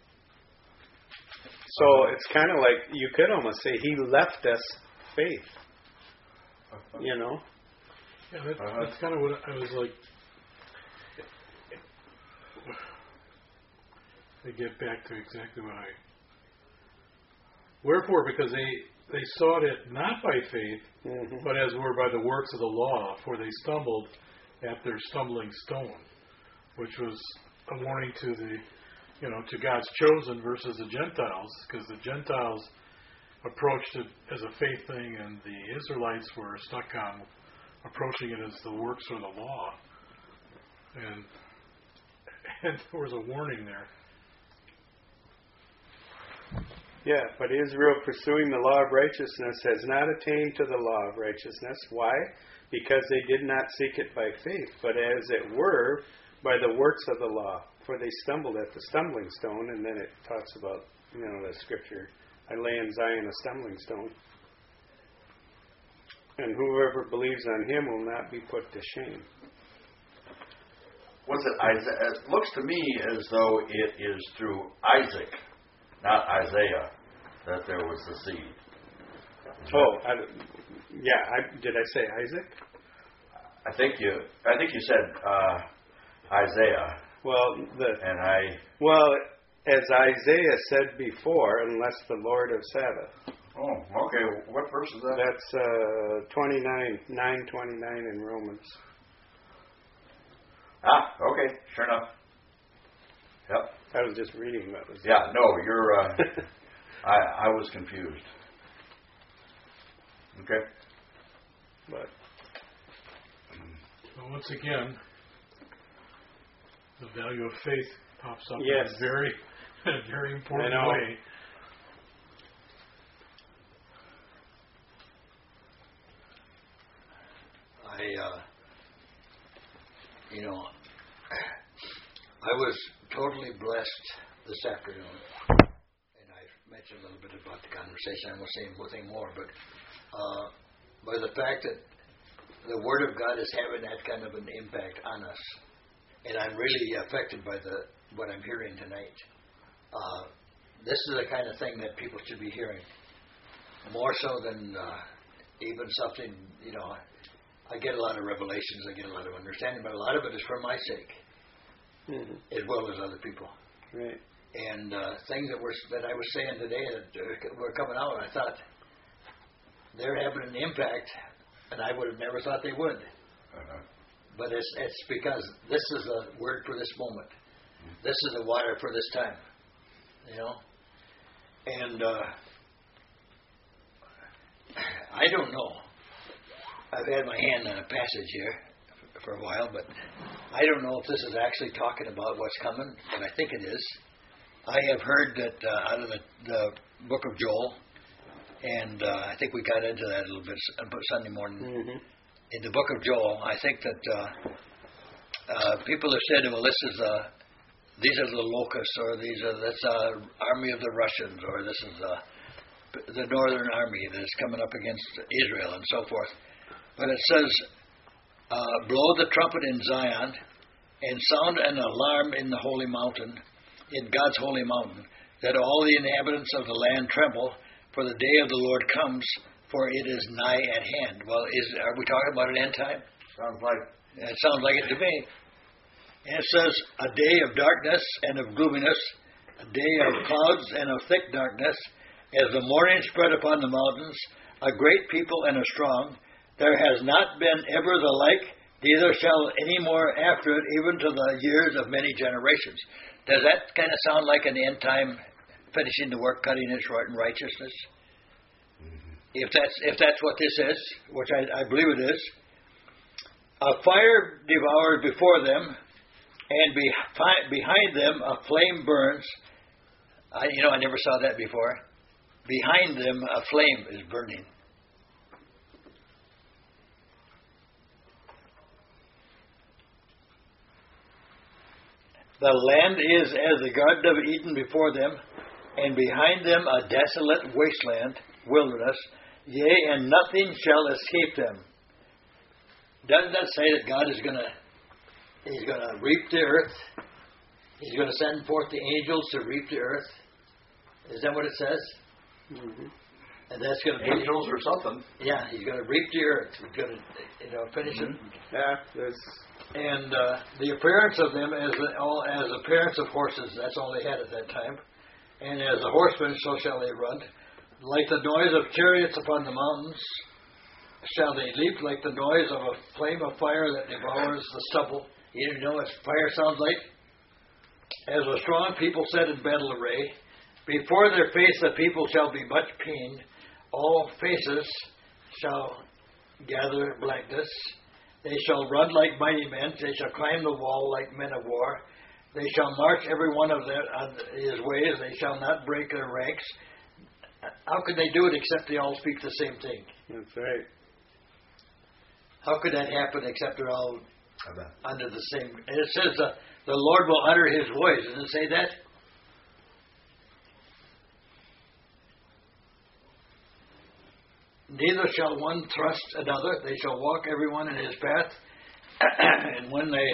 so it's kind of like you could almost say he left us faith. You know. yeah, that's, Uh-huh. that's kind of what I was like. They get back to exactly what I. Wherefore, because they they sought it not by faith, Mm-hmm. but as were by the works of the law, for they stumbled at their stumbling stone, which was a warning to the, you know, to God's chosen versus the Gentiles, because the Gentiles approached it as a faith thing, and the Israelites were stuck on approaching it as the works or the law, and and there was a warning there. Yeah, but Israel pursuing the law of righteousness has not attained to the law of righteousness. Why? Because they did not seek it by faith, but as it were, by the works of the law. For they stumbled at the stumbling stone, and then it talks about, you know, the scripture, I lay in Zion a stumbling stone. And whoever believes on him will not be put to shame. What's it? Isaiah? It looks to me as though it is through Isaac, not Isaiah, that there was the seed. Oh, I, yeah. I, did I say Isaac? I think you. I think you said uh, Isaiah, Well, the and I. well, as Isaiah said before, unless the Lord of Sabbath. Oh, okay. What verse is that? That's uh, twenty-nine, nine twenty-nine in Romans. Ah, okay. Sure enough. Yep. I was just reading what was. Yeah. No, you're. Uh, I I was confused. Okay. But So once again, the value of faith pops up Yes. in a very, in a very important I know. way. I, uh, you know, I was totally blessed this afternoon, and I mentioned a little bit about the conversation. I won't say anything more, but uh, by the fact that the Word of God is having that kind of an impact on us, and I'm really affected by the what I'm hearing tonight. Uh, this is the kind of thing that people should be hearing, more so than uh, even something, you know. I get a lot of revelations, I get a lot of understanding, but a lot of it is for my sake, mhm. as well as other people. Right. And uh, things that were that I was saying today that uh, were coming out, I thought they're having an impact, and I would have never thought they would. Uh-huh. But it's it's because this is a word for this moment. This is the water for this time. You know, and uh, I don't know. I've had my hand on a passage here for a while, but I don't know if this is actually talking about what's coming, but I think it is. I have heard that uh, out of the, the book of Joel, and uh, I think we got into that a little bit Sunday morning. Mhm. In the book of Joel, I think that uh, uh, people have said, well, this is uh, these are the locusts, or these are that's uh, army of the Russians, or this is uh, the northern army that is coming up against Israel, and so forth. But it says, uh, blow the trumpet in Zion, and sound an alarm in the holy mountain, in God's holy mountain, that all the inhabitants of the land tremble, for the day of the Lord comes, for it is nigh at hand. Well, is are we talking about an end time? Sounds like It sounds like it to me. And it says, a day of darkness and of gloominess, a day of clouds and of thick darkness, as the morning spread upon the mountains, a great people and a strong. There has not been ever the like, neither shall any more after it, even to the years of many generations. Does that kind of sound like an end time, finishing the work, cutting it short in righteousness? Mm-hmm. If that's if that's what this is, which I, I believe it is, a fire devours before them, and behind behind them a flame burns. I you know I never saw that before. Behind them a flame is burning. The land is as the Garden of Eden before them, and behind them a desolate wasteland, wilderness, yea, and nothing shall escape them. Doesn't that say that God is going to He's going to reap the earth? He's going to send forth the angels to reap the earth? Is that what it says? Mhm. And that's going to be angels or something. Yeah, He's going to reap the earth. He's going to, you know, finish it. Yeah. There's. And uh, the appearance of them as all as appearance of horses. That's all they had at that time. And as the horsemen, so shall they run. Like the noise of chariots upon the mountains, shall they leap. Like the noise of a flame of fire that devours the stubble. You know what fire sounds like? As a strong people set in battle array, before their face the people shall be much pained. All faces shall gather blackness. They shall run like mighty men. They shall climb the wall like men of war. They shall march every one of their on his ways. They shall not break their ranks. How could they do it except they all speak the same thing? That's right. How could that happen except they're all Amen. under the same? And it says uh, the Lord will utter His voice. Does it say that? Neither shall one thrust another. They shall walk every one in his path. And when they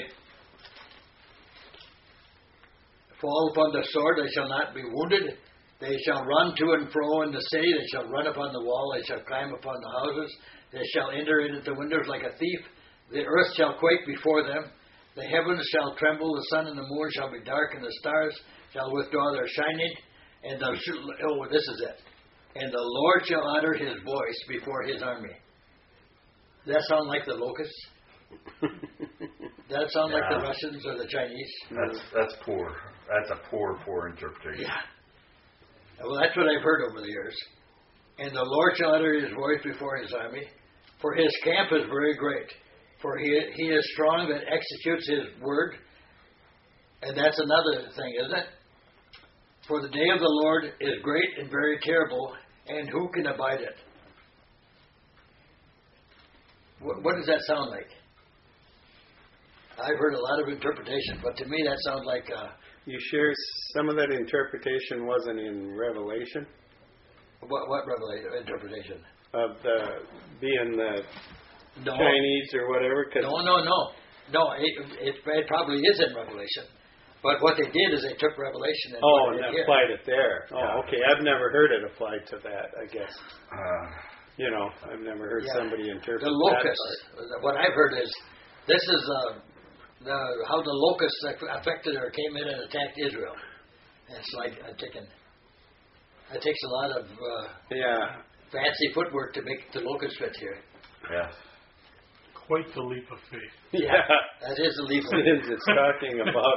fall upon the sword, they shall not be wounded. They shall run to and fro in the city. They shall run upon the wall. They shall climb upon the houses. They shall enter into the windows like a thief. The earth shall quake before them. The heavens shall tremble. The sun and the moon shall be dark, and the stars shall withdraw their shining. And the oh, this is it. And the Lord shall utter His voice before His army. Does that sound like the locusts? Does that sound like the Yeah. Russians or the Chinese? That's that's poor. That's a poor, poor interpretation. Yeah. Well, that's what I've heard over the years. And the Lord shall utter His voice before His army. For his camp is very great. For he he is strong that executes his word. And that's another thing, isn't it? For the day of the Lord is great and very terrible, and who can abide it? What, what does that sound like? I've heard a lot of interpretation, but to me that sounds like... Uh, You sure some of that interpretation wasn't in Revelation? what, what revelation, interpretation? Of the being the No. Chinese or whatever? 'Cause No, no, no. No, it, it, it probably is in Revelation. But what they did is they took Revelation and oh, put and it in here. applied it there. Oh, Yeah. okay. I've never heard it applied to that, I guess. Uh, You know, I've never heard Yeah. somebody interpret The that locusts. part. What I've heard is this is uh, the, how the locusts affected or came in and attacked Israel. And it's like I'm thinking, it takes a lot of uh, Yeah. fancy footwork to make the locust fit here. yeah. Quite the leap of faith. Yeah. That is a leap. It is. It's talking about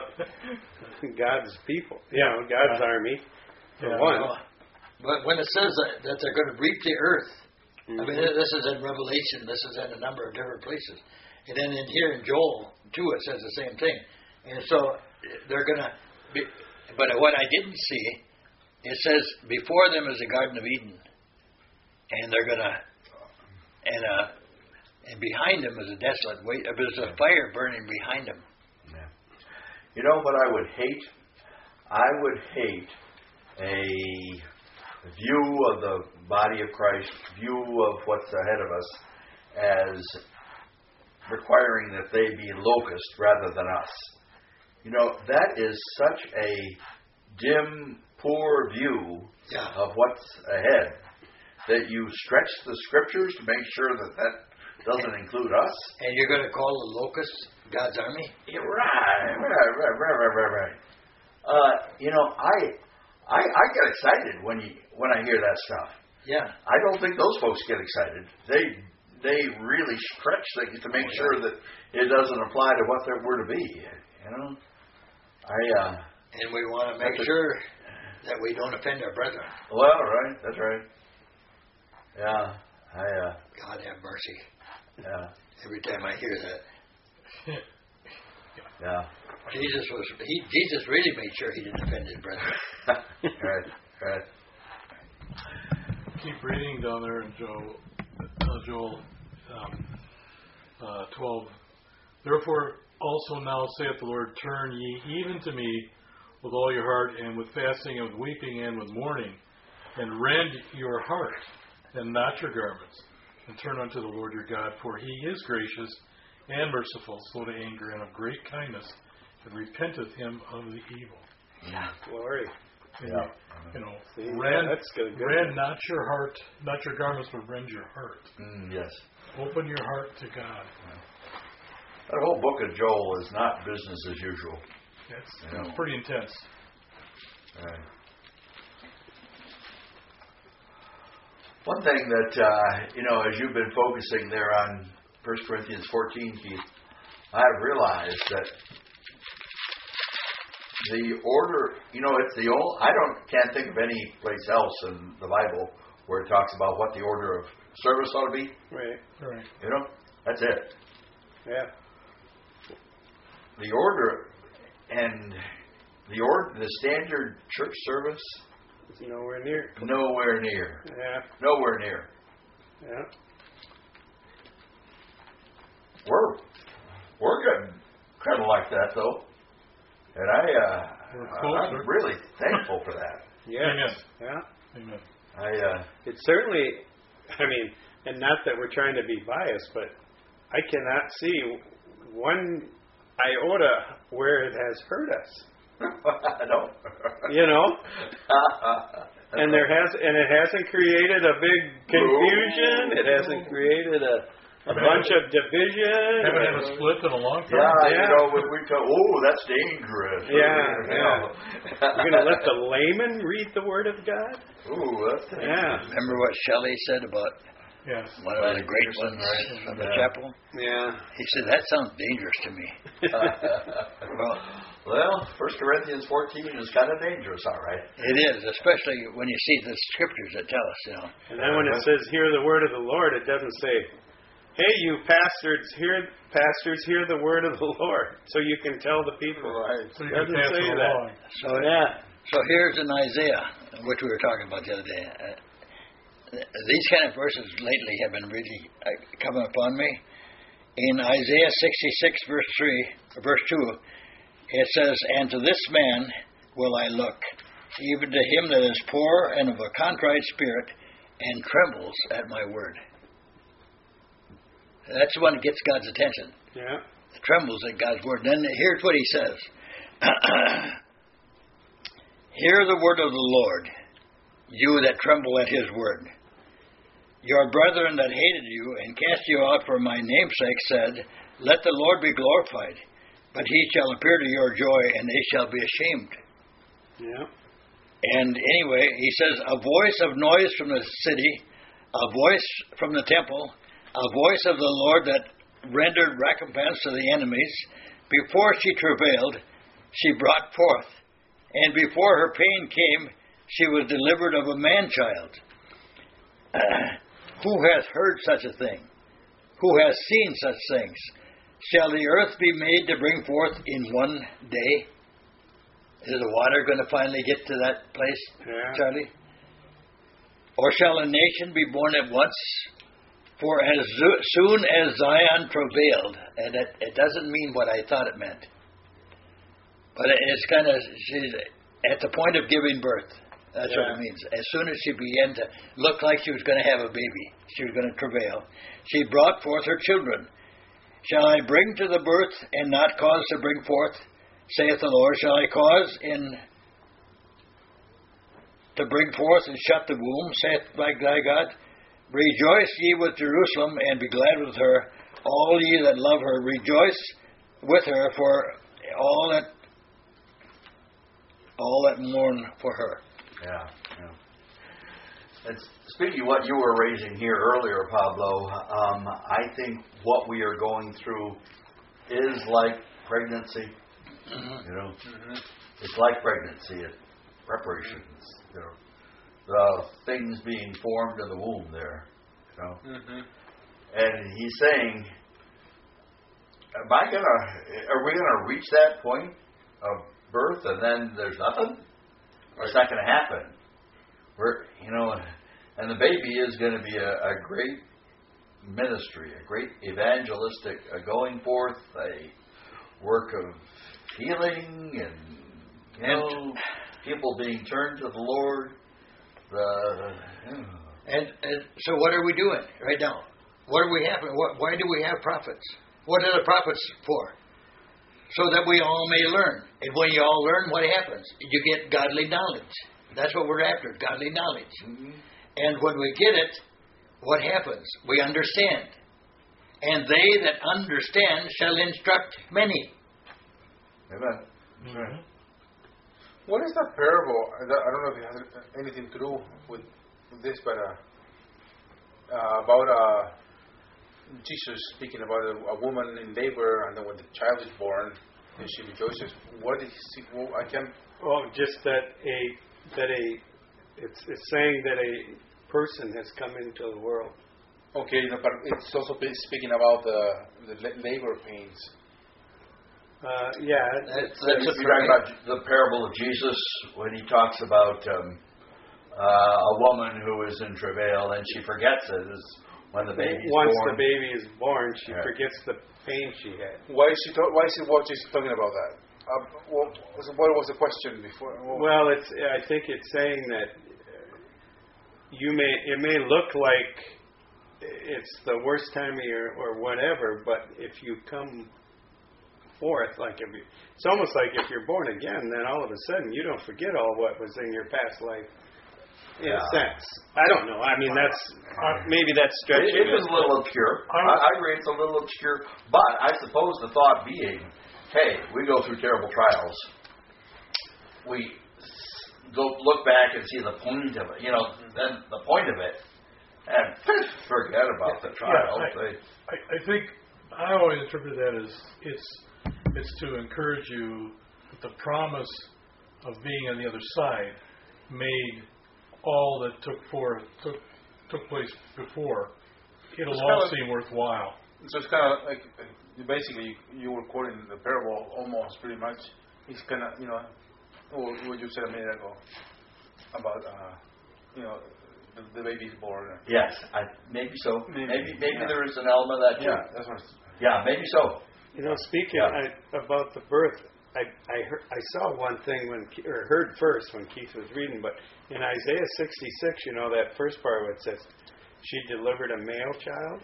God's people. You know, God's Yeah. army, for Yeah. one. But when it says that, that they're going to reap the earth, I mean, Mhm. this is in Revelation. This is in a number of different places. And then in here in Joel, too, it says the same thing. And so they're going to be... But what I didn't see, it says, before them is the Garden of Eden. And they're going to... And uh, and behind them is a desolate way. There's a fire burning behind them. Yeah. You know what I would hate? I would hate a view of the body of Christ, view of what's ahead of us, as requiring that they be locusts rather than us. You know, that is such a dim, poor view Yeah. of what's ahead that you stretch the scriptures to make sure that that doesn't include us. And you're going to call the locusts God's army? Yeah, right, right, right, right, right, right, right. Uh, you know, I, I, I get excited when you when I hear that stuff. Yeah. I don't think those folks get excited. They they really stretch things to make Oh, yeah. sure that it doesn't apply to what they were to be. You know, I. Uh, And we want to make That's a- sure that we don't offend our brethren. well, right, that's right. Yeah, I. Uh, God have mercy. yeah, Every time I hear that. yeah. Jesus was he Jesus really made sure he didn't offend his brethren. right, right. Keep reading down there in Joel, uh, Joel um, uh, twelve. Therefore also now saith the Lord, turn ye even to me with all your heart, and with fasting, and with weeping, and with mourning, and rend your heart, and not your garments, and turn unto the Lord your God, for he is gracious and merciful, slow to anger, and of great kindness, and repenteth him of the evil. Yeah. Glory. And Yeah. You, you know, See, rend, that's good. good. rend not your heart, not your garments, but rend your heart. Mm, yes. Open your heart to God. That whole book of Joel is not business as usual. It's, Yeah. it's pretty intense. Right. One thing that, uh, you know, as you've been focusing there on First Corinthians fourteen, Keith, I've realized that the order, you know, it's the old, I don't, can't think of any place else in the Bible where it talks about what the order of service ought to be. Right. All right. You know, that's it. Yeah. The order and the order, the standard church service, It's nowhere near. nowhere near. Yeah. Nowhere near. Yeah. We're we're getting kind of like that though, and I uh, We're I'm closer. really thankful for that. Yes. Amen. Yeah. Amen. I uh, It certainly, I mean, and not that we're trying to be biased, but I cannot see one iota where it has hurt us. I don't. You know, and there has, and it hasn't created a big confusion. It hasn't created a, a bunch of division. Haven't had a split in a long time. Yeah, Yeah. you know, we, we go, oh, that's dangerous. Yeah, You know. You're going to let the layman read the Word of God? Ooh, that's dangerous. Yeah. Remember what Shelley said about Yes. one of the great ones from the Yeah. chapel? Yeah. He said, that sounds dangerous to me. Well, Well, First Corinthians fourteen is kind of dangerous, all right. it is, especially when you see the scriptures that tell us, you know. And then when it says, hear the word of the Lord, it doesn't say, hey, you pastors, hear pastors hear the word of the Lord, so you can tell the people. Right. So you Doesn't can pass say it that. along. So Yeah. So here's in Isaiah, which we were talking about the other day. Uh, these kind of verses lately have been really uh, coming upon me. In Isaiah sixty-six, verse three, verse two, it says, "And to this man will I look, even to him that is poor and of a contrite spirit, and trembles at my word." That's the one that gets God's attention. Yeah. Trembles at God's word. Then here's what he says. "Hear the word of the Lord, you that tremble at his word. Your brethren that hated you and cast you out for my name's sake said, Let the Lord be glorified. But he shall appear to your joy, and they shall be ashamed." Yeah. And anyway, he says, "A voice of noise from the city, a voice from the temple, a voice of the Lord that rendered recompense to the enemies. Before she travailed, she brought forth. And before her pain came, she was delivered of a man-child. Who hath heard such a thing? Who has seen such things? Shall the earth be made to bring forth in one day?" Is the water going to finally get to that place, Yeah. Charlie? "Or shall a nation be born at once? For as soon as Zion travailed," and it, it doesn't mean what I thought it meant, but it's kind of, she's at the point of giving birth. That's Yeah. what it means. As soon as she began to look like she was going to have a baby, she was going to travail, she brought forth her children. "Shall I bring to the birth and not cause to bring forth, saith the Lord? Shall I cause in to bring forth and shut the womb, saith thy God? Rejoice ye with Jerusalem, and be glad with her, all ye that love her. Rejoice with her, for all that all that mourn for her." Yeah, yeah. And speaking of what you were raising here earlier, Pablo, um, I think what we are going through is like pregnancy. Mm-hmm. You know, Mm-hmm. it's like pregnancy. It's preparations. You know, the things being formed in the womb there. You know, Mm-hmm. and he's saying, "Am I gonna? Are we gonna reach that point of birth and then there's nothing? Or it's not going to happen? We're, you know, and the baby is going to be a, a great ministry, a great evangelistic uh, going forth, a work of healing and, you know, people being turned to the Lord. The, you know. And, and so what are we doing right now? What are we having? What, why do we have prophets? What are the prophets for? So that we all may learn. And when you all learn, what happens? You get godly knowledge. That's what we're after, godly knowledge. Mm-hmm. And when we get it, what happens? We understand. And they that understand shall instruct many. Amen. Mm-hmm. What is that parable? I don't I don't know if it has anything to do with, with this, but uh, uh, about uh, Jesus speaking about a, a woman in labor, and then when the child is born, and she rejoices. What is he, well, I can't. Oh, just that a that a it's it's saying that a person has come into the world. Okay, no, but it's also be- speaking about the the la- labor pains. Uh, yeah, That's, it's, that's You're a talking about the parable of Jesus when he talks about um, uh, a woman who is in travail and she forgets it is when the baby is once born. the baby is born, she Yeah. forgets the pain she had. Why is she? Ta- why is he? What is he talking about that? Uh, what, was, what was the question before? What- Well, it's I think it's saying that uh, you may it may look like it's the worst time of year or whatever, but if you come forth, like if you, it's almost like if you're born again, then all of a sudden you don't forget all what was in your past life. In Yeah. a sense, I don't know. I mean, that's uh, maybe that's It, stretching. it is a little obscure. I, I agree it's a little obscure. But I suppose the thought being, hey, we go through terrible trials. We go look back and see the point of it. You know, then the point of it. And forget about the trials. Yeah, They- I, I think I always interpret that as it's it's to encourage you that the promise of being on the other side made all that took forth took took place before it'll It's all kinda- seem worthwhile. So it's kind of like uh, you basically you, you were quoting the parable almost pretty much. It's kind of you know what what you said a minute ago about uh, you know the, the baby's born. Yes, I, maybe so. Maybe. Maybe maybe Yeah. there is an element of that too. Yeah, that's what. It's, Yeah, maybe so. You know, speaking Yeah. I, about the birth, I I, heard, I saw one thing when Ke- or heard first when Keith was reading, but in Isaiah sixty-six, you know that first part where it says she delivered a male child,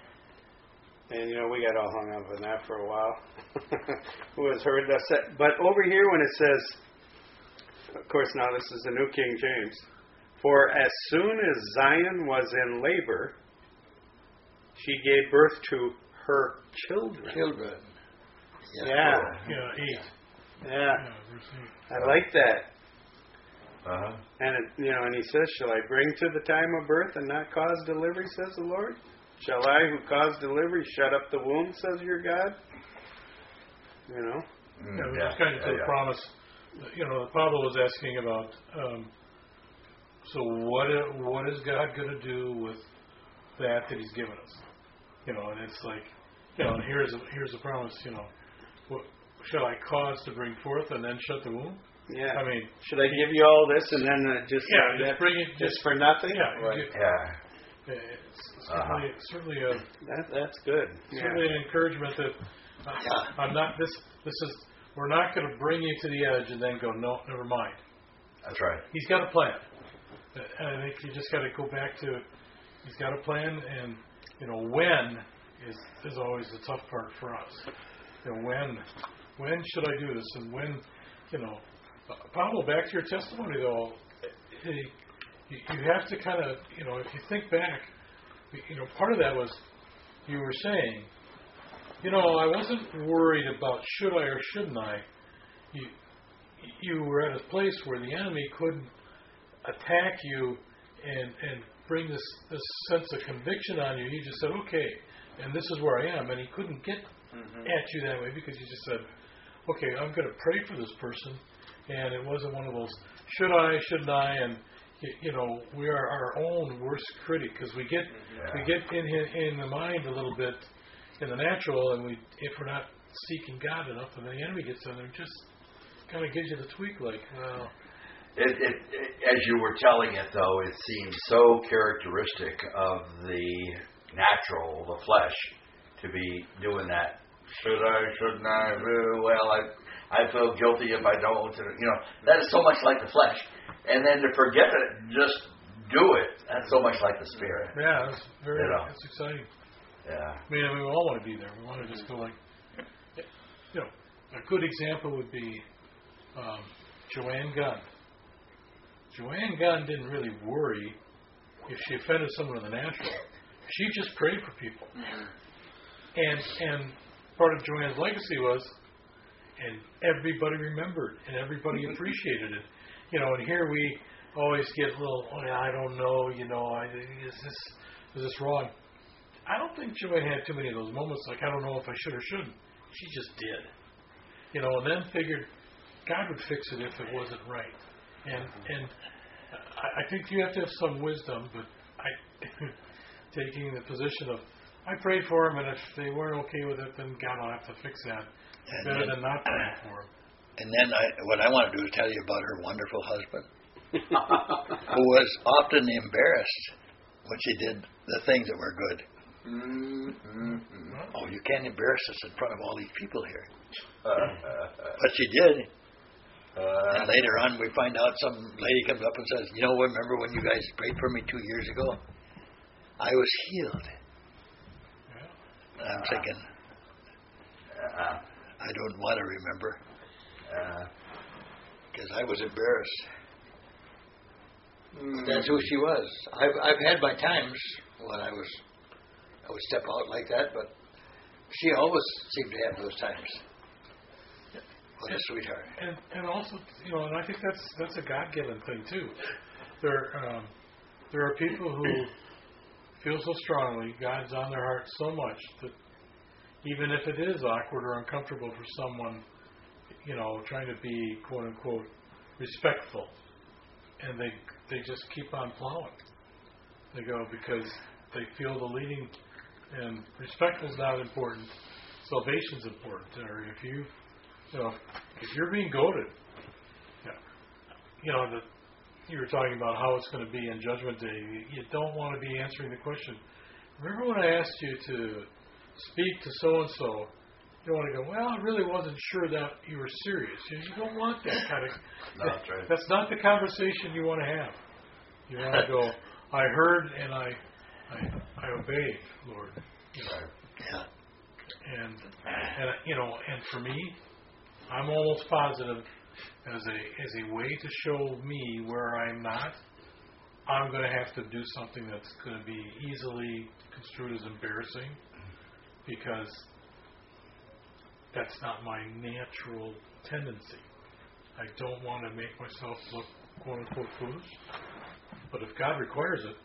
and you know we got all hung up on that for a while. Who has heard that? Said, but over here when it says, of course now this is the New King James, for as soon as Zion was in labor, she gave birth to her children. Children. Yeah. Yeah, eight. Yeah, Yeah, verse eight. I like that. Uh-huh. And it, you know, and he says, "Shall I bring to the time of birth and not cause delivery?" Says the Lord. "Shall I, who caused delivery, shut up the womb?" Says your God. You know. Mm, Yeah, which yeah, is kind of yeah, to the yeah. promise. You know, Pablo was asking about. Um, so what? i- What is God going to do with that that He's given us? You know, and it's like, you know, and here's a, here's a promise. You know, what, shall I cause to bring forth and then shut the womb? Yeah. I mean, Should I give you all this and then uh, just yeah, uh, just that- bring it just just for nothing? yeah, Right. you- Yeah. it's certainly certainly a That that's good. certainly Yeah. an encouragement that uh, Yeah. I'm not this this is we're not going to bring you to the edge and then go no never mind. That's right. He's got a plan. And I think you just got to go back to he's got a plan, and you know when is is always the tough part for us. You know, when when should I do this, and when you know, uh, Pablo, back to your testimony though, you, you have to kind of you know if you think back, you know part of that was you were saying, you know I wasn't worried about should I or shouldn't I. You you were at a place where the enemy couldn't attack you and and bring this this sense of conviction on you. You just said, okay, and this is where I am, and he couldn't get mm-hmm. at you that way because you just said, okay, I'm going to pray for this person, and it wasn't one of those should I, shouldn't I, and y- you know we are our own worst critic because we get Yeah. we get in in in the mind a little bit in the natural, and we if we're not seeking God enough, and the enemy gets in there, just kind of gives you the tweak, like, well. It, it, it, as you were telling it, though, it seemed so characteristic of the natural, the flesh, to be doing that. Should I? Shouldn't I? Well, I I feel guilty if I don't. You know, that is so much like the flesh. And then to forget it, just do it. That's so much like the spirit. Yeah, it's very, You know. it's exciting. Yeah. I mean, we all want to be there. We want to just go like, you know, a good example would be um, Joanne Gunn. Joanne Gunn didn't really worry if she offended someone in the natural. She just prayed for people. And and part of Joanne's legacy was, and everybody remembered, and everybody appreciated it. You know, and here we always get a little, oh, I don't know, you know, I, is this is this wrong? I don't think Joanne had too many of those moments like, I don't know if I should or shouldn't. She just did. You know, and then figured God would fix it if it wasn't right. And and I, I think you have to have some wisdom, but I taking the position of, I prayed for them, and if they weren't okay with it, then God will have to fix that. And Better then, than not praying for them. and then I, what I want to do is tell you about her wonderful husband, who was often embarrassed when she did the things that were good. Mm-hmm. Oh, you can't embarrass us in front of all these people here. Uh, But she did. uh, And later on, we find out some lady comes up and says, you know, remember when you guys prayed for me two years ago? I was healed. Yeah. And I'm thinking, uh, I don't want to remember uh, because I was embarrassed. mm, That's who she was. I've I've had my times when I was I would step out like that, but she always seemed to have those times. What a sweetheart. And and also, you know, and I think that's that's a God-given thing too. There um, there are people who feel so strongly, God's on their heart so much that even if it is awkward or uncomfortable for someone, you know, trying to be quote unquote respectful, and they they just keep on plowing. They go because they feel the leading And respectful is not important. Salvation's important. Or if you, you know, if you're being goaded, you know, you know the, you were talking about how it's going to be in Judgment Day. You don't want to be answering the question. Remember when I asked you to speak to so and so? You don't want to go, well, I really wasn't sure that you were serious. You, you don't want that kind of. No, that's right. That's not the conversation you want to have. You want to go, I heard and I, I, I obeyed, Lord. You know. Yeah. And, and you know, and for me, I'm almost positive as a as a way to show me where I'm not, I'm going to have to do something that's going to be easily construed as embarrassing, because that's not my natural tendency. I don't want to make myself look quote unquote foolish. But if God requires it,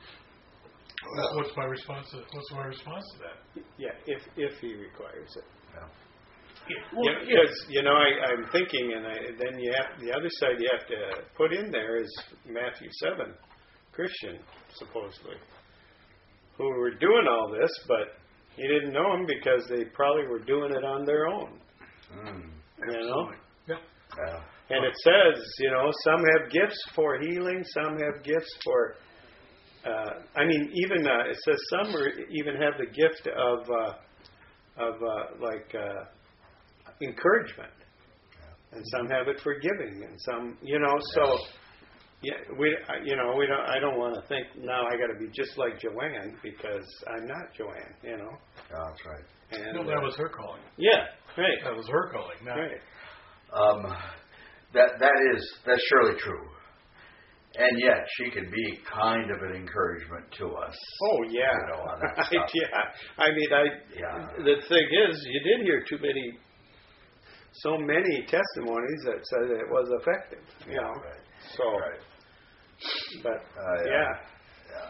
Well, what's my response? To, what's my response to that? Yeah, if if he requires it. Yeah. Well, Because you know, I, I'm thinking, and I, then you have the other side you have to put in there is Matthew seven, Christian supposedly, who were doing all this, but he didn't know them because they probably were doing it on their own. Mm. You know. Yeah. Yeah. And it says, you know, some have gifts for healing, some have gifts for. Uh, I mean, even uh, it says some are, even have the gift of uh, of uh, like uh, encouragement, and some have it for giving, and some, you know. So, yeah, we, you know, we don't. I don't want to think now I got to be just like Joanne, because I'm not Joanne, you know. Yeah, that's right. And No, that was her calling. yeah, right, That was her calling. Not, right. Um, that that is that's surely true, and yet she can be kind of an encouragement to us. Oh yeah, You know, on that stuff. yeah. I mean, I. Yeah. The thing is, you did hear too many, so many testimonies that said it was effective. You know, Right. so. Right. But Uh, yeah. yeah. Yeah.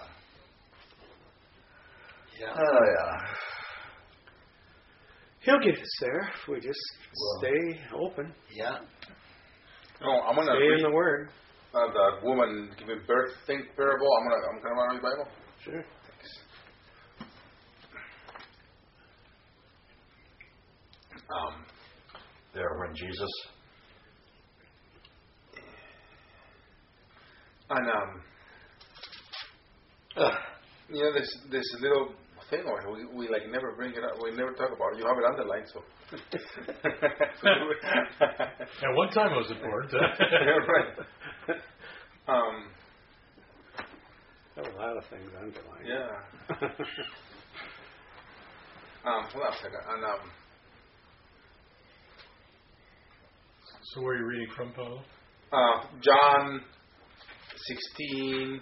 yeah. Oh yeah. He'll get us there if we just Well. stay open, Yeah. No, I'm gonna stay in read the Word. uh, the woman giving birth thing parable. I'm gonna I'm gonna run the Bible. Sure. Um, There, when Jesus. and um, you know, this this little thing, or we, we like never bring it up. We never talk about it. You have it underlined, so. At one time it was important. Right. Um. There are a lot of things underlined. Yeah. Um. Hold on a second. And um. So where are you reading from, Paulo? Uh, John sixteen.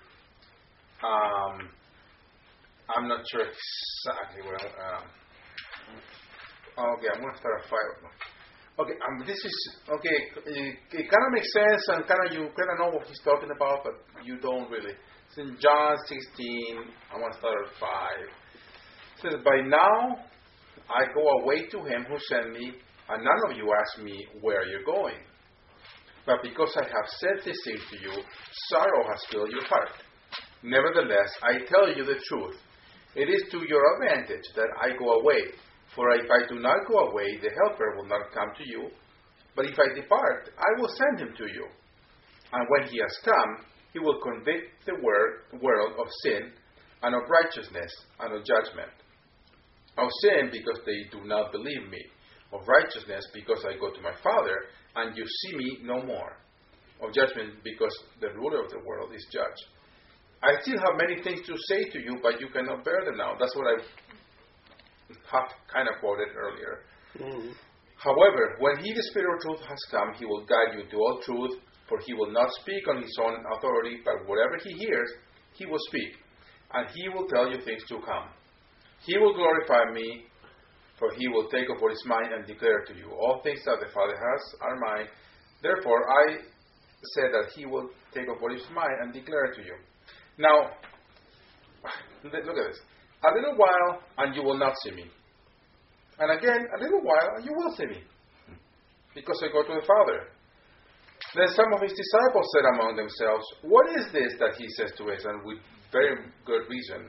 Um, I'm not sure exactly where. Um, okay, I'm going to start a fire. Okay, um, this is okay. It, it kind of makes sense, and kind of you kind of know what he's talking about, but you don't really. It's in John sixteen. I want to start at five. It says, "By now, I go away to him who sent me, and none of you ask me where you're going. But because I have said these things to you, sorrow has filled your heart. Nevertheless, I tell you the truth. It is to your advantage that I go away. For if I do not go away, the Helper will not come to you. But if I depart, I will send him to you. And when he has come, he will convict the wor- world of sin, and of righteousness, and of judgment. Of sin, because they do not believe me. Of righteousness, because I go to my Father, and you see me no more. Of judgment, because the ruler of the world is judged. I still have many things to say to you, but you cannot bear them now." That's what I have kind of quoted earlier. Mm-hmm. "However, when he, the Spirit of truth, has come, he will guide you into all truth, for he will not speak on his own authority, but whatever he hears, he will speak, and he will tell you things to come. He will glorify me, for he will take of what is mine and declare to you. All things that the Father has are mine. Therefore, I said that he will take of what is mine and declare to you." Now, look at this. "A little while, and you will not see me. And again, a little while, and you will see me, because I go to the Father." Then some of his disciples said among themselves, "What is this that he says to us?" And with very good reason.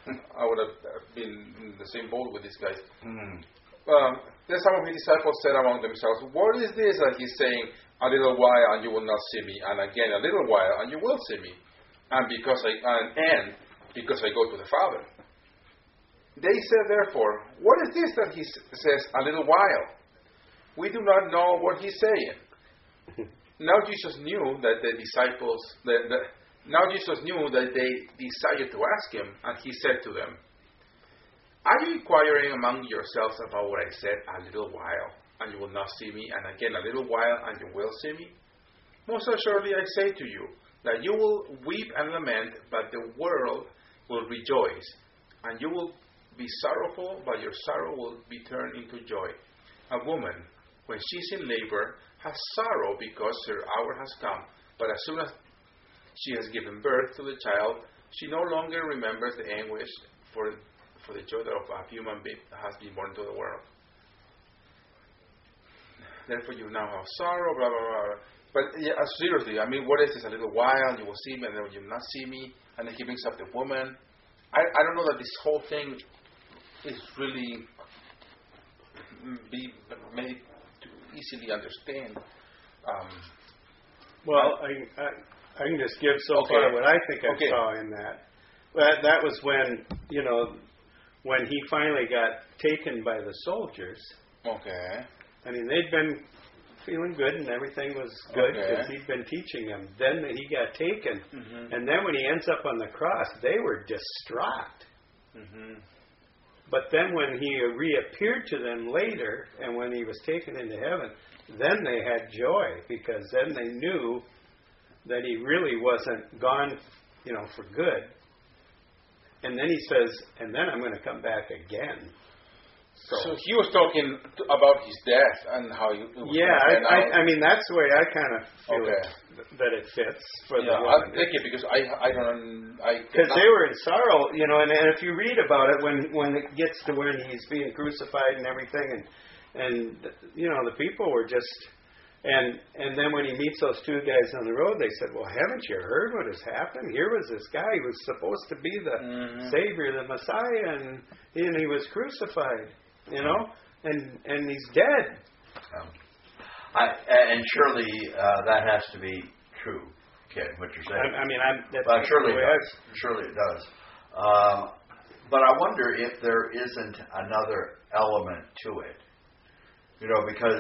I would have been in the same boat with these guys. Mm. Um, then some of his disciples said among themselves, "What is this that he's saying? A little while and you will not see me, and again a little while and you will see me, and because I and, and because I go to the Father." They said, therefore, "What is this that he says a little while? We do not know what he's saying." Now Jesus knew that the disciples, that the, now Jesus knew that they desired to ask him, and he said to them, "Are you inquiring among yourselves about what I said, a little while, and you will not see me, and again a little while, and you will see me? Most assuredly I say to you, that you will weep and lament, but the world will rejoice, and you will be sorrowful, but your sorrow will be turned into joy. A woman, when she's in labor, has sorrow because her hour has come, but as soon as she has given birth to the child, she no longer remembers the anguish for for the joy of a human being that has been born into the world. Therefore you now have sorrow, blah, blah, blah. But yeah, seriously, I mean, what is this? A little while, you will see me, and then you will not see me. And then he brings up the woman. I, I don't know that this whole thing is really be made to easily understand. Um, well, I, I I can just give so okay. far what I think I okay. saw in that. That that was when, you know, when he finally got taken by the soldiers. Okay. I mean, they'd been feeling good and everything was good because okay. he'd been teaching them. Then he got taken. Mm-hmm. And then when he ends up on the cross, they were distraught. Mm-hmm. But then when he reappeared to them later and when he was taken into heaven, then they had joy because then they knew that he really wasn't gone, you know, for good. And then he says, and then I'm going to come back again. So, so he was talking to, about his death and how he was yeah, I, I, I mean, that's the way I kind of feel okay. it, that it fits for yeah, the I'll take it because I, I don't... Because they were in sorrow, you know, and, and if you read about it, when, when it gets to when he's being crucified and everything, and, and you know, the people were just... And and then when he meets those two guys on the road, they said, "Well, haven't you heard what has happened? Here was this guy who was supposed to be the mm-hmm. Savior, the Messiah, and, and he was crucified, you know, and and he's dead." Um, I, and surely uh, that has to be true, Ken, what you're saying. I, I mean, I'm, that's well, surely the it way does. Surely it does. Um, but I wonder if there isn't another element to it, you know, because.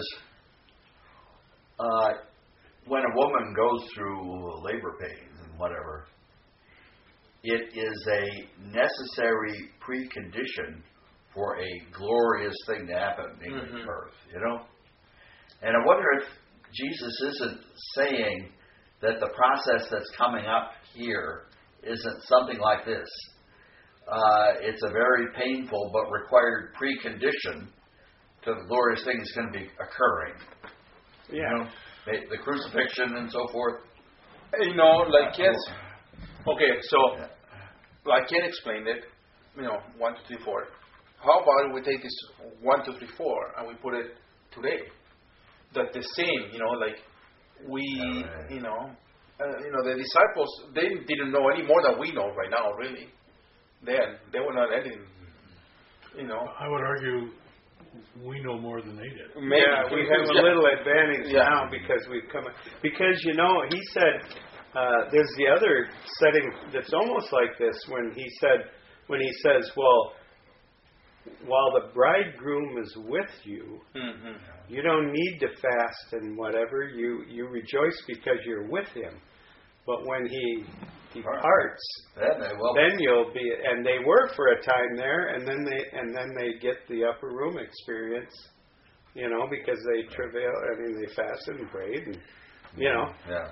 Uh, when a woman goes through labor pains and whatever, it is a necessary precondition for a glorious thing to happen in mm-hmm. birth, you know? And I wonder if Jesus isn't saying that the process that's coming up here isn't something like this. Uh, it's a very painful but required precondition to the glorious thing that's going to be occurring. Yeah. You know, the crucifixion and so forth. You know, like yes. Okay, so yeah. like Ken explained it. You know, one, two, three, four. How about we take this one, two, three, four, and we put it today? That the same. You know, like we. Right. You know, uh, you know, the disciples they didn't know any more than we know right now. Really, then they were not anything. You know, I would argue. We know more than they did. Maybe. Yeah, we have a yeah. little advantage yeah. now because we've come. Because you know, he said uh, there's the other setting that's almost like this when he said when he says, "Well, while the bridegroom is with you, mm-hmm. you don't need to fast and whatever. You you rejoice because you're with him. But when he departs, then, they will. then you'll be." And they were for a time there, and then they and then they get the upper room experience, you know, because they travail. I mean, they fasted and prayed, and you know. Yeah.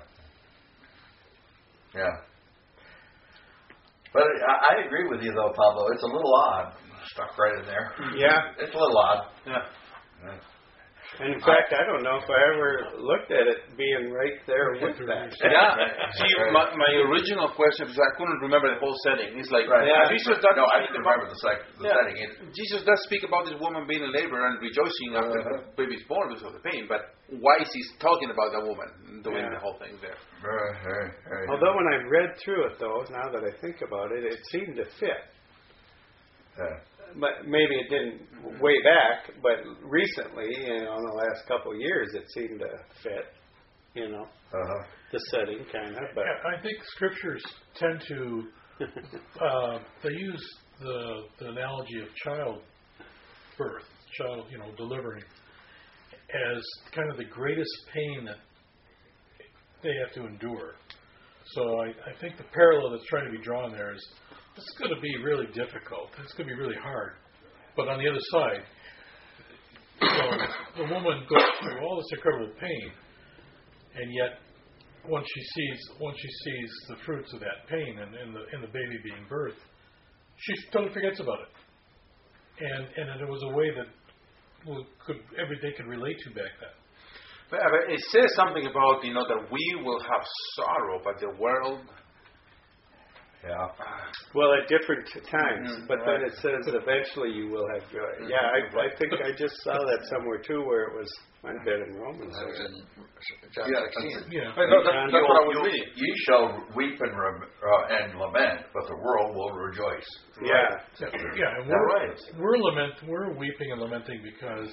Yeah. But I, I agree with you, though, Pablo. It's a little odd. Stuck right in there. Yeah. It's a little odd. Yeah. yeah. And in fact, I don't know if I ever looked at it being right there with that. Yeah. See, my, my original question, because I couldn't remember the whole setting. It's like, right. yeah, Jesus does no, I can remember the, sec- the yeah. setting. It, Jesus does speak about this woman being in labor and rejoicing after uh-huh. the baby's born because of the pain. But why is he talking about that woman doing yeah. the whole thing there? Right, right, right. Although when I read through it, though, now that I think about it, it seemed to fit. Yeah. but maybe it didn't way back, but recently, you know, in the last couple of years, it seemed to fit, you know, Uh-huh. the setting kind of. But Yeah, I think scriptures tend to, uh, they use the, the analogy of child birth, child, you know, delivering, as kind of the greatest pain that they have to endure. So I, I think the parallel that's trying to be drawn there is it's going to be really difficult. It's going to be really hard. But on the other side, so the woman goes through all this incredible pain, and yet once she sees once she sees the fruits of that pain and, and the and the baby being birthed, she totally forgets about it. And and it was a way that well, could every day could relate to back then. But, but it says something about, you know, that we will have sorrow, but the world. Yeah. well, at different times, Mhm, but right. then it says eventually you will have joy. Yeah, I, I think I just saw that somewhere too, where it was might have been in Romans. That was in John Yeah, sixteen. Yeah. But no, that, And that's what I You, was you, reading. ye shall weep and, rem- uh, and lament, but the world will rejoice. Yeah, Yeah, yeah, and Is that we're, right? we're lament, we're weeping and lamenting because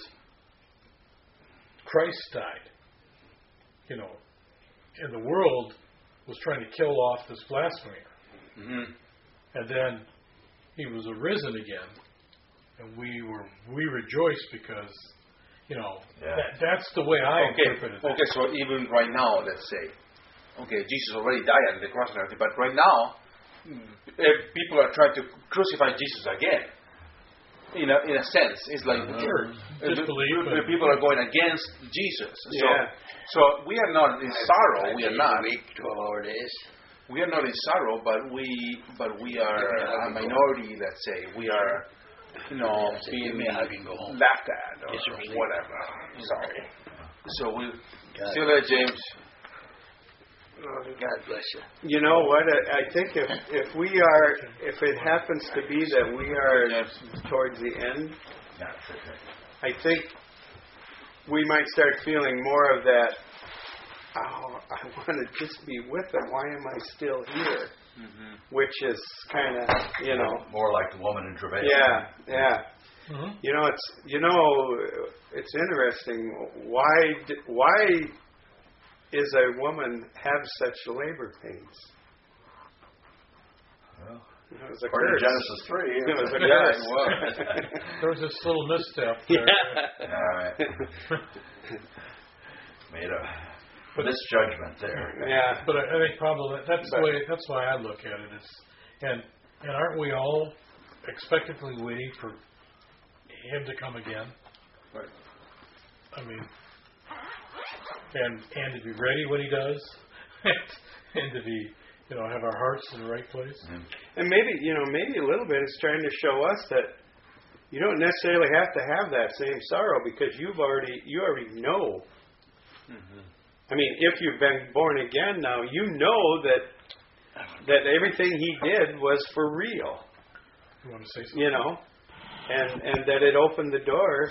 Christ died. You know, and the world was trying to kill off this blasphemer, Mm-hmm. and then he was arisen again, and we were we rejoiced because, you know, Yeah. that, that's the way I Okay, interpreted it. okay, so even right now, let's say, okay, Jesus already died on the cross and everything, but right now, if people are trying to crucify Jesus again. In a, in a sense, it's like Sure. uh, the, Disbelief the, the and- people are going against Jesus. So, Yeah. so we are not in sorrow. We are not. Week, twelve hour days. We are not in sorrow, but we, but we are a minority. Let's say we are, you know, Yeah, so being give me a hug and go home. laughed at or Get some sleep. whatever. Sorry. So we. God, See you later, James. God bless you. you know what? I, I think if if we are, if it happens to be that we are towards the end, That's it. I think we might start feeling more of that. Oh, I want to just be with them. Why am I still here? Mm-hmm. Which is kind of, you know, More like the woman in travail. yeah, yeah. Mhm. You know, it's you know, it's interesting. Why d- why is a woman have such labor pains? Well, It was a according curse. to Genesis three, It was a yeah, curse. it was. There was this little misstep there. Yeah. All right. Made a misjudgment there. Yeah. But I, I think probably that, that's the But- way. That's why I look at it. It's and and aren't we all expectantly waiting for him to come again? Right. I mean, and and to be ready when he does, and to be, you know, have our hearts in the right place. And maybe, you know, maybe a little bit is trying to show us that you don't necessarily have to have that same sorrow because you've already, you already know. Mm-hmm. I mean, if you've been born again now, you know that that everything he did was for real, You want to say something? you know, and and that it opened the door